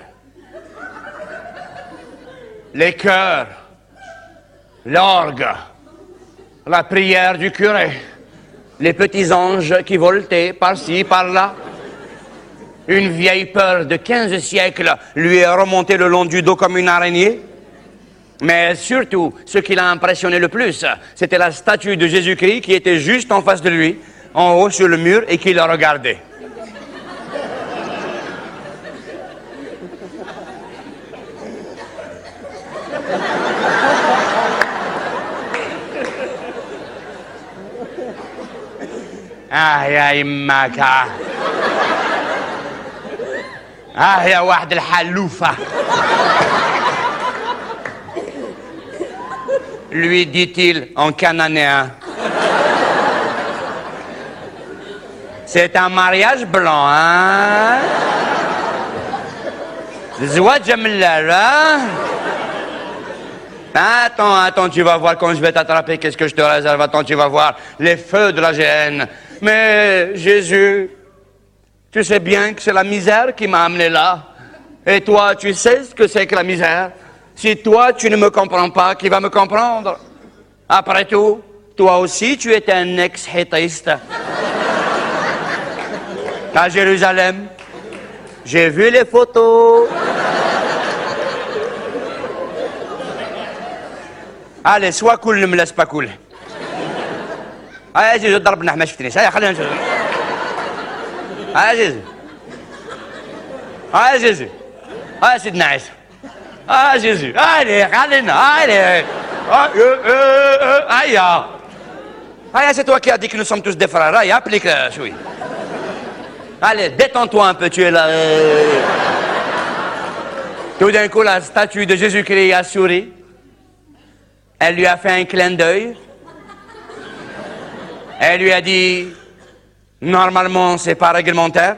les chœurs, l'orgue, la prière du curé, les petits anges qui voltaient par-ci, par-là. Une vieille peur de quinze siècles lui est remontée le long du dos comme une araignée. Mais surtout, ce qui l'a impressionné le plus, c'était la statue de Jésus-Christ qui était juste en face de lui, en haut sur le mur, et qui le regardait. آه يا يماك آه يا واحد الحلوفة lui dit-il en cananéen. C'est un mariage blanc, hein? زواج ملال, hein? Attends, attends, tu vas voir quand je vais t'attraper, qu'est-ce que je te réserve. Attends, tu vas voir les feux de la géhenne. Mais Jésus, tu sais bien que c'est la misère qui m'a amené là. Et toi, tu sais ce que c'est que la misère. Si toi, tu ne me comprends pas, qui va me comprendre? Après tout, toi aussi, tu es un ex-hétiste. À Jérusalem, j'ai vu les photos. Allez, sois cool, ne me laisse pas couler. Allez, Jésus, ضربنا ما شفتنيش. Allez, خلينا نشوف. Allez, Jésus. Allez, Jésus. Allez, سيدنا عيسى. Allez, Jésus. Allez, خلينا. Allez. Aïe. Aïe, c'est toi qui as dit que nous sommes tous des frères. Aïe, applique, chouï. Allez, détends-toi un peu, tu es là. Tout d'un coup, la statue de Jésus-Christ a souri. Elle lui a fait un clin d'œil. Elle lui a dit, normalement, c'est pas réglementaire.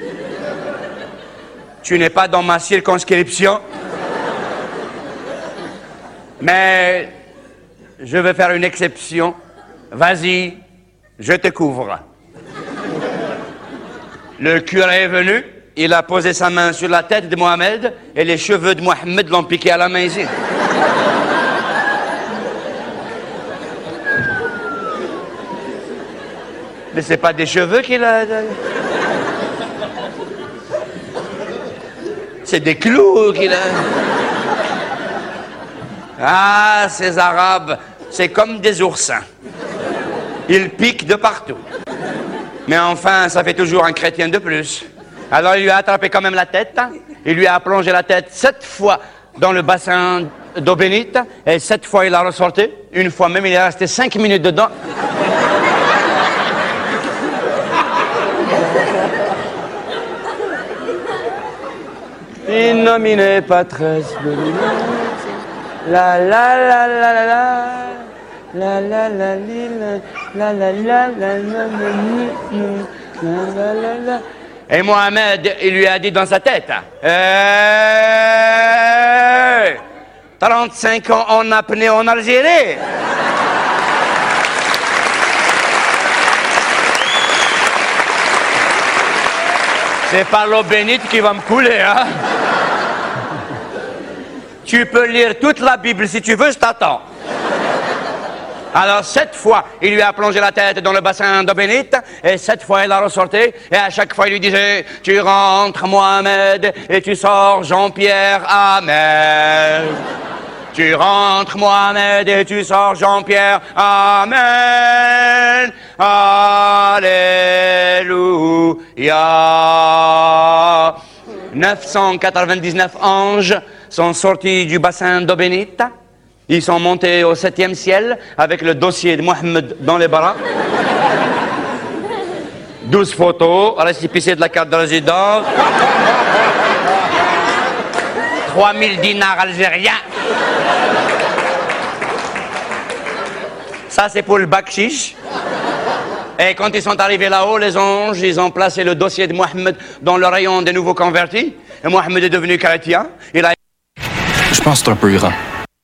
Tu n'es pas dans ma circonscription. Mais je vais faire une exception. Vas-y, je te couvre. Le curé est venu. Il a posé sa main sur la tête de Mohamed et les cheveux de Mohamed l'ont piqué à la main ici. Mais c'est pas des cheveux qu'il a. C'est des clous qu'il a. Ah, ces Arabes, c'est comme des oursins. Ils piquent de partout. Mais enfin, ça fait toujours un chrétien de plus. Alors il lui a attrapé quand même la tête. Il lui a plongé la tête sept fois dans le bassin d'eau bénite. Et sept fois, il l'a ressorti. Une fois même, il est resté cinq minutes dedans. In nomine Patris la la la la la la la la la la la la la la la la. Et Mohamed, il lui a dit dans sa tête, hey, trente-cinq ans en apnée en Algérie. C'est pas l'eau bénite qui va me couler, hein. Tu peux lire toute la Bible si tu veux, je t'attends. Alors, sept fois, il lui a plongé la tête dans le bassin d'eau bénite, et sept fois, il l'a ressorti, et à chaque fois, il lui disait, tu rentres, Mohamed, et tu sors, Jean-Pierre, amen. Tu rentres, Mohamed, et tu sors, Jean-Pierre, amen. Alléluia. neuf cent quatre-vingt-dix-neuf anges sont sortis du bassin d'eau bénite. Ils sont montés au septième ciel avec le dossier de Mohamed dans les bras. douze photos, récépissé de la carte de résidence. trois mille dinars algériens. Ça, c'est pour le bakshish. Et quand ils sont arrivés là-haut, les anges, ils ont placé le dossier de Mohamed dans le rayon des nouveaux convertis. Et Mohamed est devenu chrétien. Il a... Je pense que c'est un peu grand.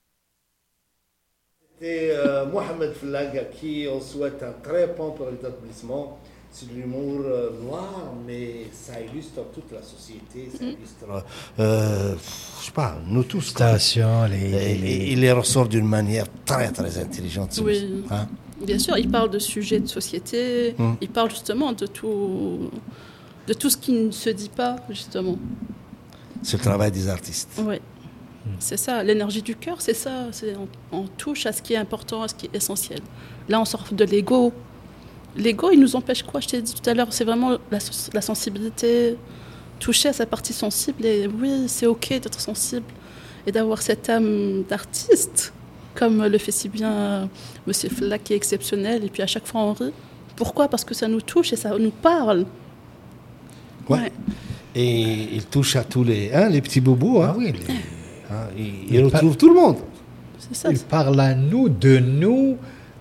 C'était euh, Mohamed Flag à qui on souhaite un très bon rétablissement. C'est de l'humour euh, noir, mais ça illustre toute la société, ça illustre, euh, je sais pas, nous tous. Station, les, les, les... Il les ressort d'une manière très très intelligente. Oui, hein? Bien sûr, il parle de sujets de société, hum. il parle justement de tout, de tout ce qui ne se dit pas, justement. C'est le travail des artistes. Oui. C'est ça, l'énergie du cœur, c'est ça. C'est, on, on touche à ce qui est important, à ce qui est essentiel. Là, on sort de l'ego. L'ego, il nous empêche quoi? Je t'ai dit tout à l'heure, c'est vraiment la, la sensibilité, toucher à sa partie sensible. Et oui, c'est OK d'être sensible et d'avoir cette âme d'artiste, comme le fait si bien M. Flack, qui est exceptionnel. Et puis à chaque fois, on rit. Pourquoi? Parce que ça nous touche et ça nous parle. Ouais. ouais. Et il touche à tous les, hein, les petits bobos. Hein. Ah oui, les... Hein, il, il retrouve par... tout le monde. C'est ça, il c'est... parle à nous, de nous.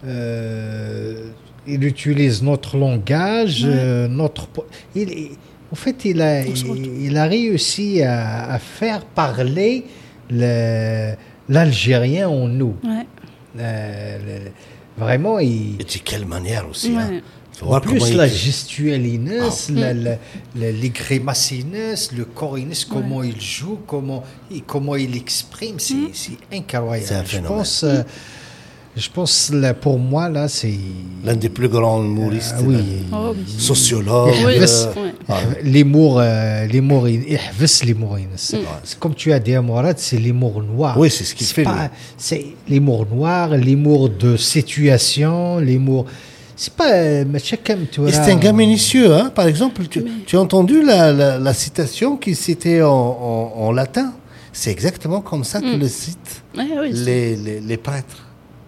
Euh, il utilise notre langage, ouais. euh, notre. Il, il, en fait, il a, il, il a réussi à, à faire parler le, l'Algérien en nous. Ouais. Euh, le, vraiment, il. Et de quelle manière aussi. Ouais. Hein. En plus, la gestualiness, oh. la, la, la, les grimaciness, le coriness, ouais. comment il joue, comment, comment il exprime, c'est, mm. c'est incroyable. C'est un je pense, euh, je pense là, pour moi, là, c'est... L'un des plus grands humoristes, euh, oui. oh, oui. sociologue. Oui. Euh, ouais. L'humour, euh, l'humour, il l'humour. C'est mm. comme tu as dit, Mourad, c'est l'humour noir. Oui, c'est ce qu'il fait. Pas, c'est l'humour noir, l'humour de situation, l'humour... C'est pas euh, Et c'est un gars minutieux, hein. Par exemple, tu, tu as entendu la, la, la citation qui citait en, en, en latin. C'est exactement comme ça que mm. le citent ouais, oui, les, les, les prêtres.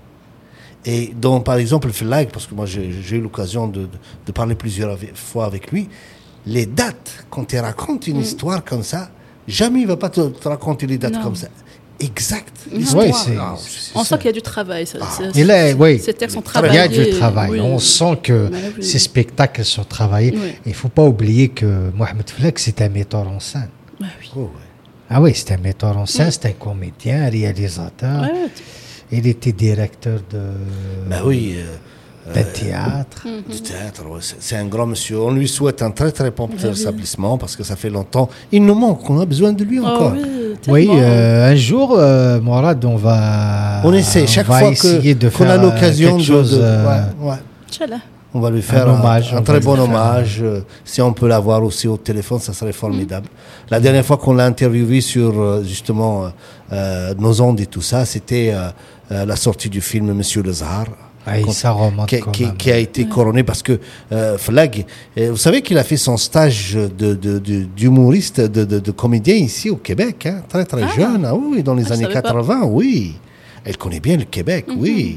Et donc, par exemple, le Flag, parce que moi j'ai, j'ai eu l'occasion de, de, de parler plusieurs fois avec lui, les dates, quand il raconte une mm. histoire comme ça, jamais il ne va pas te, te raconter les dates non. comme ça. Exact. Oui, c'est, non, c'est, on c'est sent qu'il y a du travail. Ça, ah. c'est, c'est, là, oui, ces textes sont travaillés. Il y a du travail. Oui. On sent que oui. ces spectacles sont travaillés. Oui. Il ne faut pas oublier que Mohamed Flack, c'est un metteur en scène. Ah oui, oh, ouais. ah, oui c'est un metteur en scène, oui. c'est un comédien, un réalisateur. Ouais. Il était directeur de... Ben oui. Euh... d'un théâtre. Euh, du théâtre, ouais. c'est, c'est un grand monsieur. On lui souhaite un très très bon rétablissement parce que ça fait longtemps. Il nous manque, on a besoin de lui oh, encore. Oui, oui euh, un jour, euh, Mourad, on va. On essaie chaque on va fois essayer que, de qu'on faire a l'occasion quelque chose. De, de, euh, ouais, ouais. Inch'Allah. On va lui faire Un un, hommage, un on très va lui bon faire hommage. Euh, Si on peut l'avoir aussi au téléphone, ça serait formidable. La dernière fois qu'on l'a interviewé sur euh, justement euh, euh, nos ondes et tout ça, c'était euh, euh, la sortie du film Monsieur le Zahar. Ah, et ça remonte qui, quand qui- même. qui a été couronné parce que euh, Flag, euh, vous savez qu'il a fait son stage de, de, de- d'humoriste, de, de, de comédien ici au Québec, hein, très très Ah. jeune, ah oui, dans les Ah, je années savais pas. quatre-vingts, oui. Elle connaît bien le Québec, oui.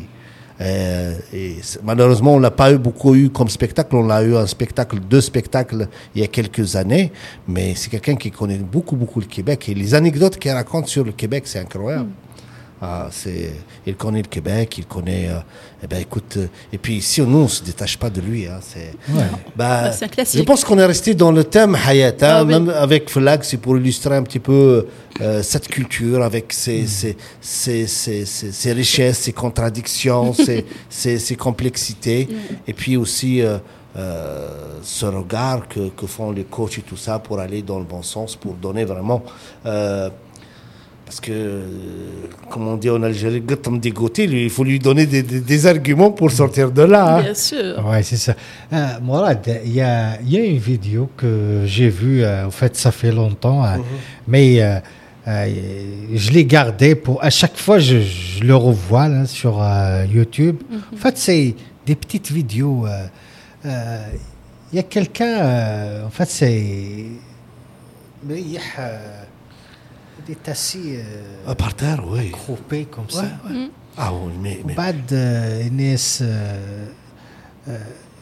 Euh, et c'est- malheureusement, on l'a pas eu beaucoup eu comme spectacle. On l'a eu un spectacle, deux spectacles il y a quelques années. Mais c'est quelqu'un qui connaît beaucoup, beaucoup le Québec. Et les anecdotes qu'il raconte sur le Québec, c'est incroyable. Ah, c'est, il connaît le Québec, il connaît. euh, eh ben, écoute, euh, et puis ici, nous, on se détache pas de lui. Hein, c'est, bah, Bah, c'est un classique. je pense qu'on est resté dans le thème Hayat, hein, Ah oui. même avec Flag, c'est pour illustrer un petit peu euh, cette culture avec ses, ses, ses, ses, ses- ses richesses, ses contradictions, ses, ses, ses complexités, et puis aussi euh, euh, ce regard que, que font les coachs et tout ça pour aller dans le bon sens, pour donner vraiment. euh, parce que, euh, comme on dit en Algérie, Ghatam dégoté, lui, il faut lui donner des, des, des arguments pour sortir de là. hein. Bien sûr. Ouais, c'est ça. Euh, Mourad, il y a, il y a une vidéo que j'ai vue, euh, en fait, ça fait longtemps, hein, mais euh, euh, je l'ai gardé pour. À chaque fois, je, je le revois là, sur euh, YouTube. En fait, c'est des petites vidéos. euh, euh, Il y a quelqu'un, euh, en fait, c'est. Mais il y a. euh, il est assis, euh, Ah, par terre, oui. accroupé comme ça. Ah oui, mais, mais بعد آه، الناس آه، آه،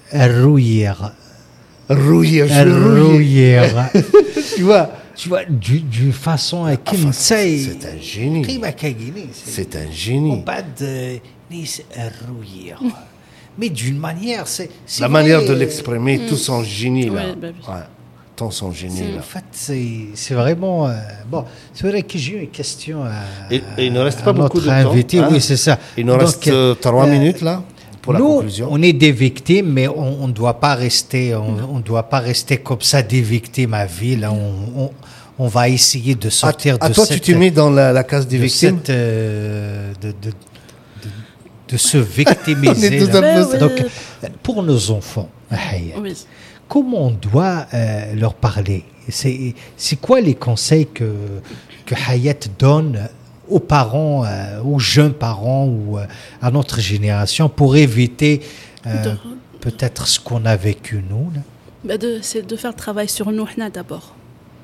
الرويère rouillé, je suis rouillé. الرويère tu vois tu vois du- d'une façon Enfin, كيما c'est تساي c'est un génie. كيما كاينين C'est un génie. وبعد آه، ناس الرويère mais d'une manière c'est c'est La vrai, manière de euh, l'exprimer, tout son génie là. Ouais, bah oui. Ouais, tout son génie c'est- là. en fait c'est c'est vraiment euh, bon c'est vrai que j'ai une question à, Et- et il ne reste à pas beaucoup notre de temps, invité hein. oui c'est ça Il nous Donc, reste euh, trois euh, minutes là pour la nous, conclusion. on est des victimes, mais on ne doit pas rester, on, on doit pas rester comme ça des victimes à vie. Là, on, on, on va essayer de sortir à, à de toi, cette, tu t'es mis dans la, la case des de victimes. cette, euh, de, de, de, de se victimiser. On est tout là. à fait ça. Donc, pour nos enfants, Hayat, Oui. comment on doit euh, leur parler? C'est c'est quoi les conseils que, que Hayat donne aux parents, euh, aux jeunes parents ou euh, à notre génération pour éviter euh, De- peut-être ce qu'on a vécu nous là? Bah, de- c'est de faire le travail sur nous حنا d'abord.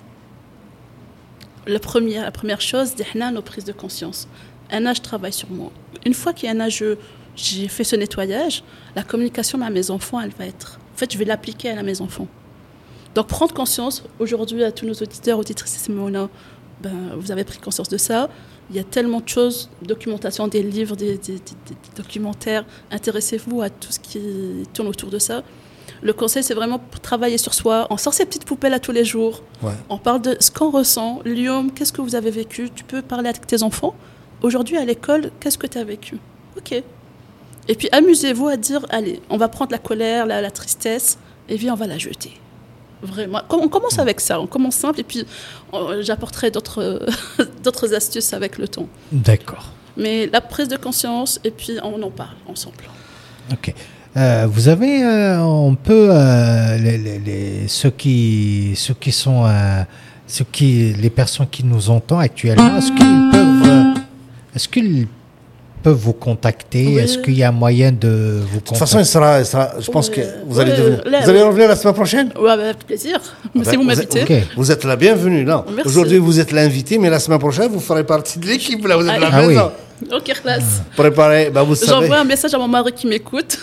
La première, la première chose, c'est nos prises de conscience. Un âge, je travaille sur moi. Une fois qu'il y a un âge, je- j'ai fait ce nettoyage, la communication à mes enfants, elle va être... En fait, je vais l'appliquer à mes enfants. Donc, prendre conscience, aujourd'hui, à tous nos auditeurs, auditrices, c'est Mona, ben, vous avez pris conscience de ça. Il y a tellement de choses, documentation, des livres, des, des- des- des documentaires. Intéressez-vous à tout ce qui tourne autour de ça. Le conseil, c'est vraiment pour travailler sur soi. On sort ces petites poubelles à tous les jours. Ouais. On parle de ce qu'on ressent. Liom, qu'est-ce que vous avez vécu? Tu peux parler avec tes enfants. Aujourd'hui, à l'école, qu'est-ce que tu as vécu? OK. Et puis, amusez-vous à dire, allez, on va prendre la colère, la, la tristesse, et puis on va la jeter. Vraiment. Com- On commence avec ça. On commence simple, et puis on- j'apporterai d'autres d'autres astuces avec le temps. D'accord. Mais la prise de conscience, et puis on en parle ensemble. Ok. Euh, vous avez, euh, on peut, euh, les, les- les- ceux qui, ceux qui sont, euh, ceux qui, les personnes qui nous entendent actuellement, est-ce qu'ils peuvent, euh, est-ce qu'ils peuvent vous contacter? Oui. Est-ce qu'il y a moyen de vous De toute façon, il contacter? sera, il sera- je pense Ouais, que vous allez ouais, devenir. là, vous allez ouais. revenir la semaine prochaine. Ouais, bah, avec plaisir. Ben, si vous êtes- m'invitez. Ok. Vous êtes la bienvenue là. Merci. Aujourd'hui, vous êtes l'invité, mais la semaine prochaine, vous ferez partie de l'équipe. Là, vous êtes Ah, la ah oui. maison. Ok, classe. Préparez. Ben, vous savez. J'envoie un message à mon mari qui m'écoute.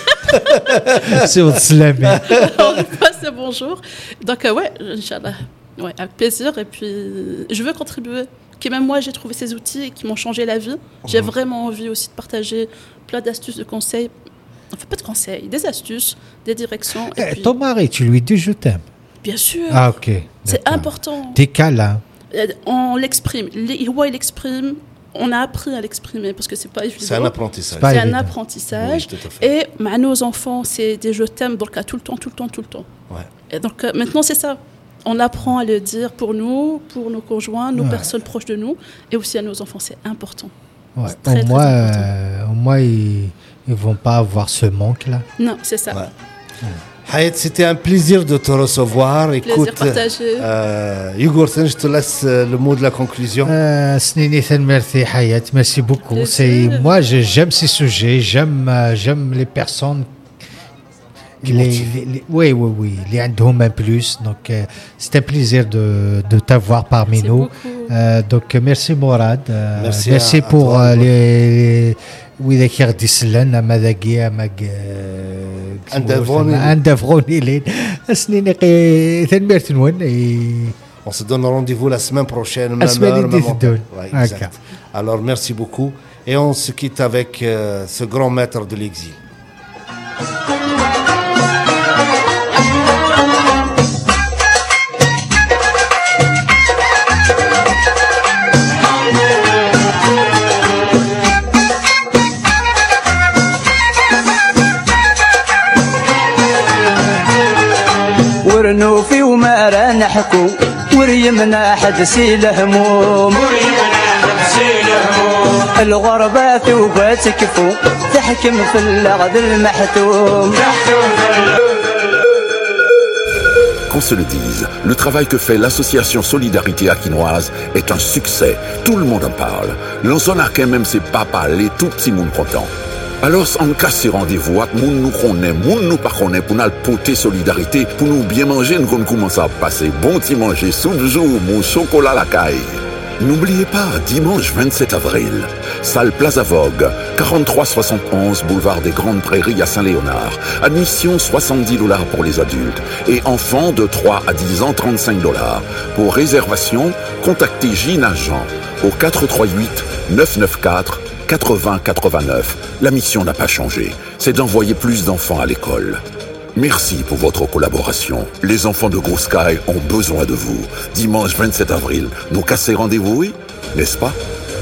C'est au slamé. On lui passe le bonjour. Donc, euh, ouais, Inch'Allah. Ouais, avec plaisir. Et puis, je veux contribuer. Que même moi, j'ai trouvé ces outils qui m'ont changé la vie. J'ai vraiment envie aussi de partager plein d'astuces, de conseils. Enfin, pas de conseils, des astuces, des directions. Et Eh, puis, Ton mari, tu lui dis je t'aime. bien sûr, Ah ok. c'est D'accord. important. Des câlins. Euh, On l'exprime. Les Iwa, il l'exprime. On a appris à l'exprimer parce que c'est pas évident. C'est un apprentissage. pas C'est un évident. apprentissage. Oui, tout à fait. Et bah, nos enfants, c'est des je t'aime, donc à tout le temps, tout le temps, tout le temps. Ouais. Et donc euh, maintenant, c'est ça. On apprend à le dire pour nous, pour nos conjoints, nos Ouais. personnes proches de nous, et aussi à nos enfants. C'est important. Ouais. C'est très, Au très moins, important. euh, au moins, il, ils vont pas avoir ce manque-là. Non, c'est ça. Ouais. Hayat, c'était un plaisir de te recevoir. Plaisir Écoute, partagé. euh, Yugursen, je te laisse euh, le mot de la conclusion. Euh, Snini merci Hayat, merci beaucoup. C'est, moi, je- j'aime ces sujets, j'aime, euh, j'aime les personnes. Les, les- les- oui, oui, oui, les عندهم un plus. Donc, euh, c'est un plaisir de, de t'avoir parmi Merci nous. beaucoup. Euh, donc, merci Mourad. Euh, Merci merci à- à pour toi, euh, Mourad. les. وإذا كي غادي يسلن أما ذاكي أما أندافروني. أندافروني لين سنيني قي تنميرت نون إي- On se donne rendez-vous la semaine prochaine. La même semaine heure, des même antenne. donne. Ouais, Ok. exact. Alors, merci beaucoup. Et on se quitte avec euh, ce grand maître de l'exil. ورنوفي وما راه نحكو وريمنا حد سيل هموم الغربة ثوبة تكفو تحكم في اللغد المحتوم Qu'on se le dise, le travail que fait l'association Solidarité Aquinoise est un succès. Tout le monde en parle. L'on a quand même ses papas, les tout petits monde contents. Alors, on casse rendez-vous, moun nous connaît, moun nous pas connaît, pour nous porter solidarité, pour nous bien manger, nous commence à passer. Bon petit manger, soupe jour, mon chocolat à la caille. N'oubliez pas, dimanche vingt-sept avril, salle Plaza Vogue, quarante-trois soixante-onze boulevard des Grandes Prairies à Saint-Léonard. Admission soixante-dix dollars pour les adultes et enfants de trois à dix ans trente-cinq dollars. Pour réservation, contactez Gina Jean au quatre trois huit neuf neuf quatre quatre-vingts quatre-vingt-neuf. La mission n'a pas changé, c'est d'envoyer plus d'enfants à l'école. Merci pour votre collaboration. Les enfants de Go Sky ont besoin de vous. Dimanche vingt-sept avril, nous casser rendez-vous, oui? N'est-ce pas?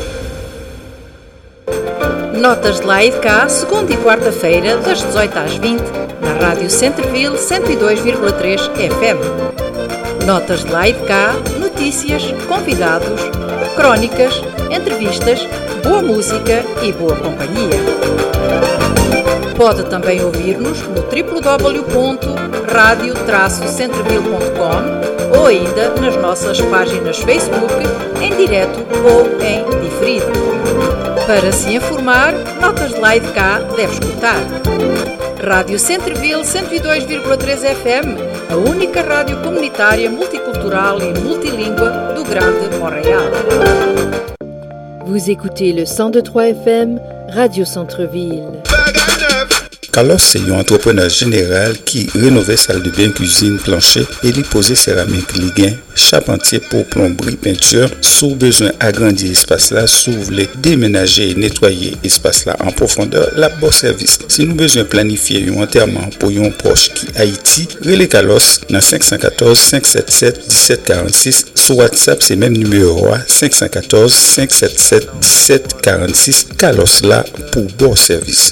Notas de lá e de cá, segunda e quarta-feira, das dezoito às vinte, na Rádio Centerville cento e dois vírgula três F M. Notas de lá e de cá, notícias, convidados, crónicas, entrevistas, boa música e boa companhia. Pode também ouvir-nos no w w w ponto radio traço centerville ponto com ou ainda nas nossas páginas Facebook, em direto ou em diferido. Para se informar, Notas de lá e de cá deve escutar. Rádio Centerville cento e dois vírgula três F M, a única rádio comunitária multicultural e multilingua do Grande Montréal. Vous écoutez le cent deux virgule trois F M, Radio Centre-Ville. Carlos, c'est un entrepreneur général qui rénovait salle de bain, cuisine, plancher et lui posait céramique, liguin, charpentier pour plomberie, peinture. Sous besoin agrandir espace là, sous voulez déménager et nettoyer espace là en profondeur, la bon service. Si nous besoin planifier un enterrement pour un proche qui Haïti, relais Carlos dans cinq un quatre cinq sept sept un sept quatre six. Sur WhatsApp, c'est même numéro cinq un quatre cinq sept sept un sept quatre six. Carlos là pour bon service.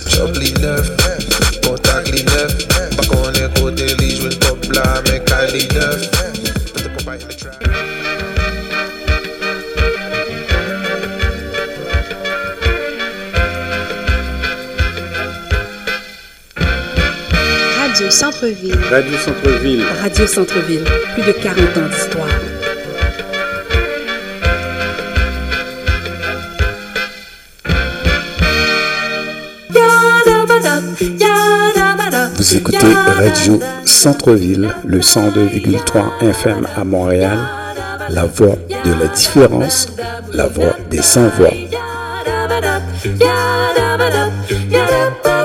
Radio Centre-Ville. Radio Centre-Ville. Radio Centre-Ville. Plus de quarante ans d'histoire. Vous écoutez Radio Centre-Ville, le cent deux virgule trois F M à Montréal, la voix de la différence, la voix des sans-voix.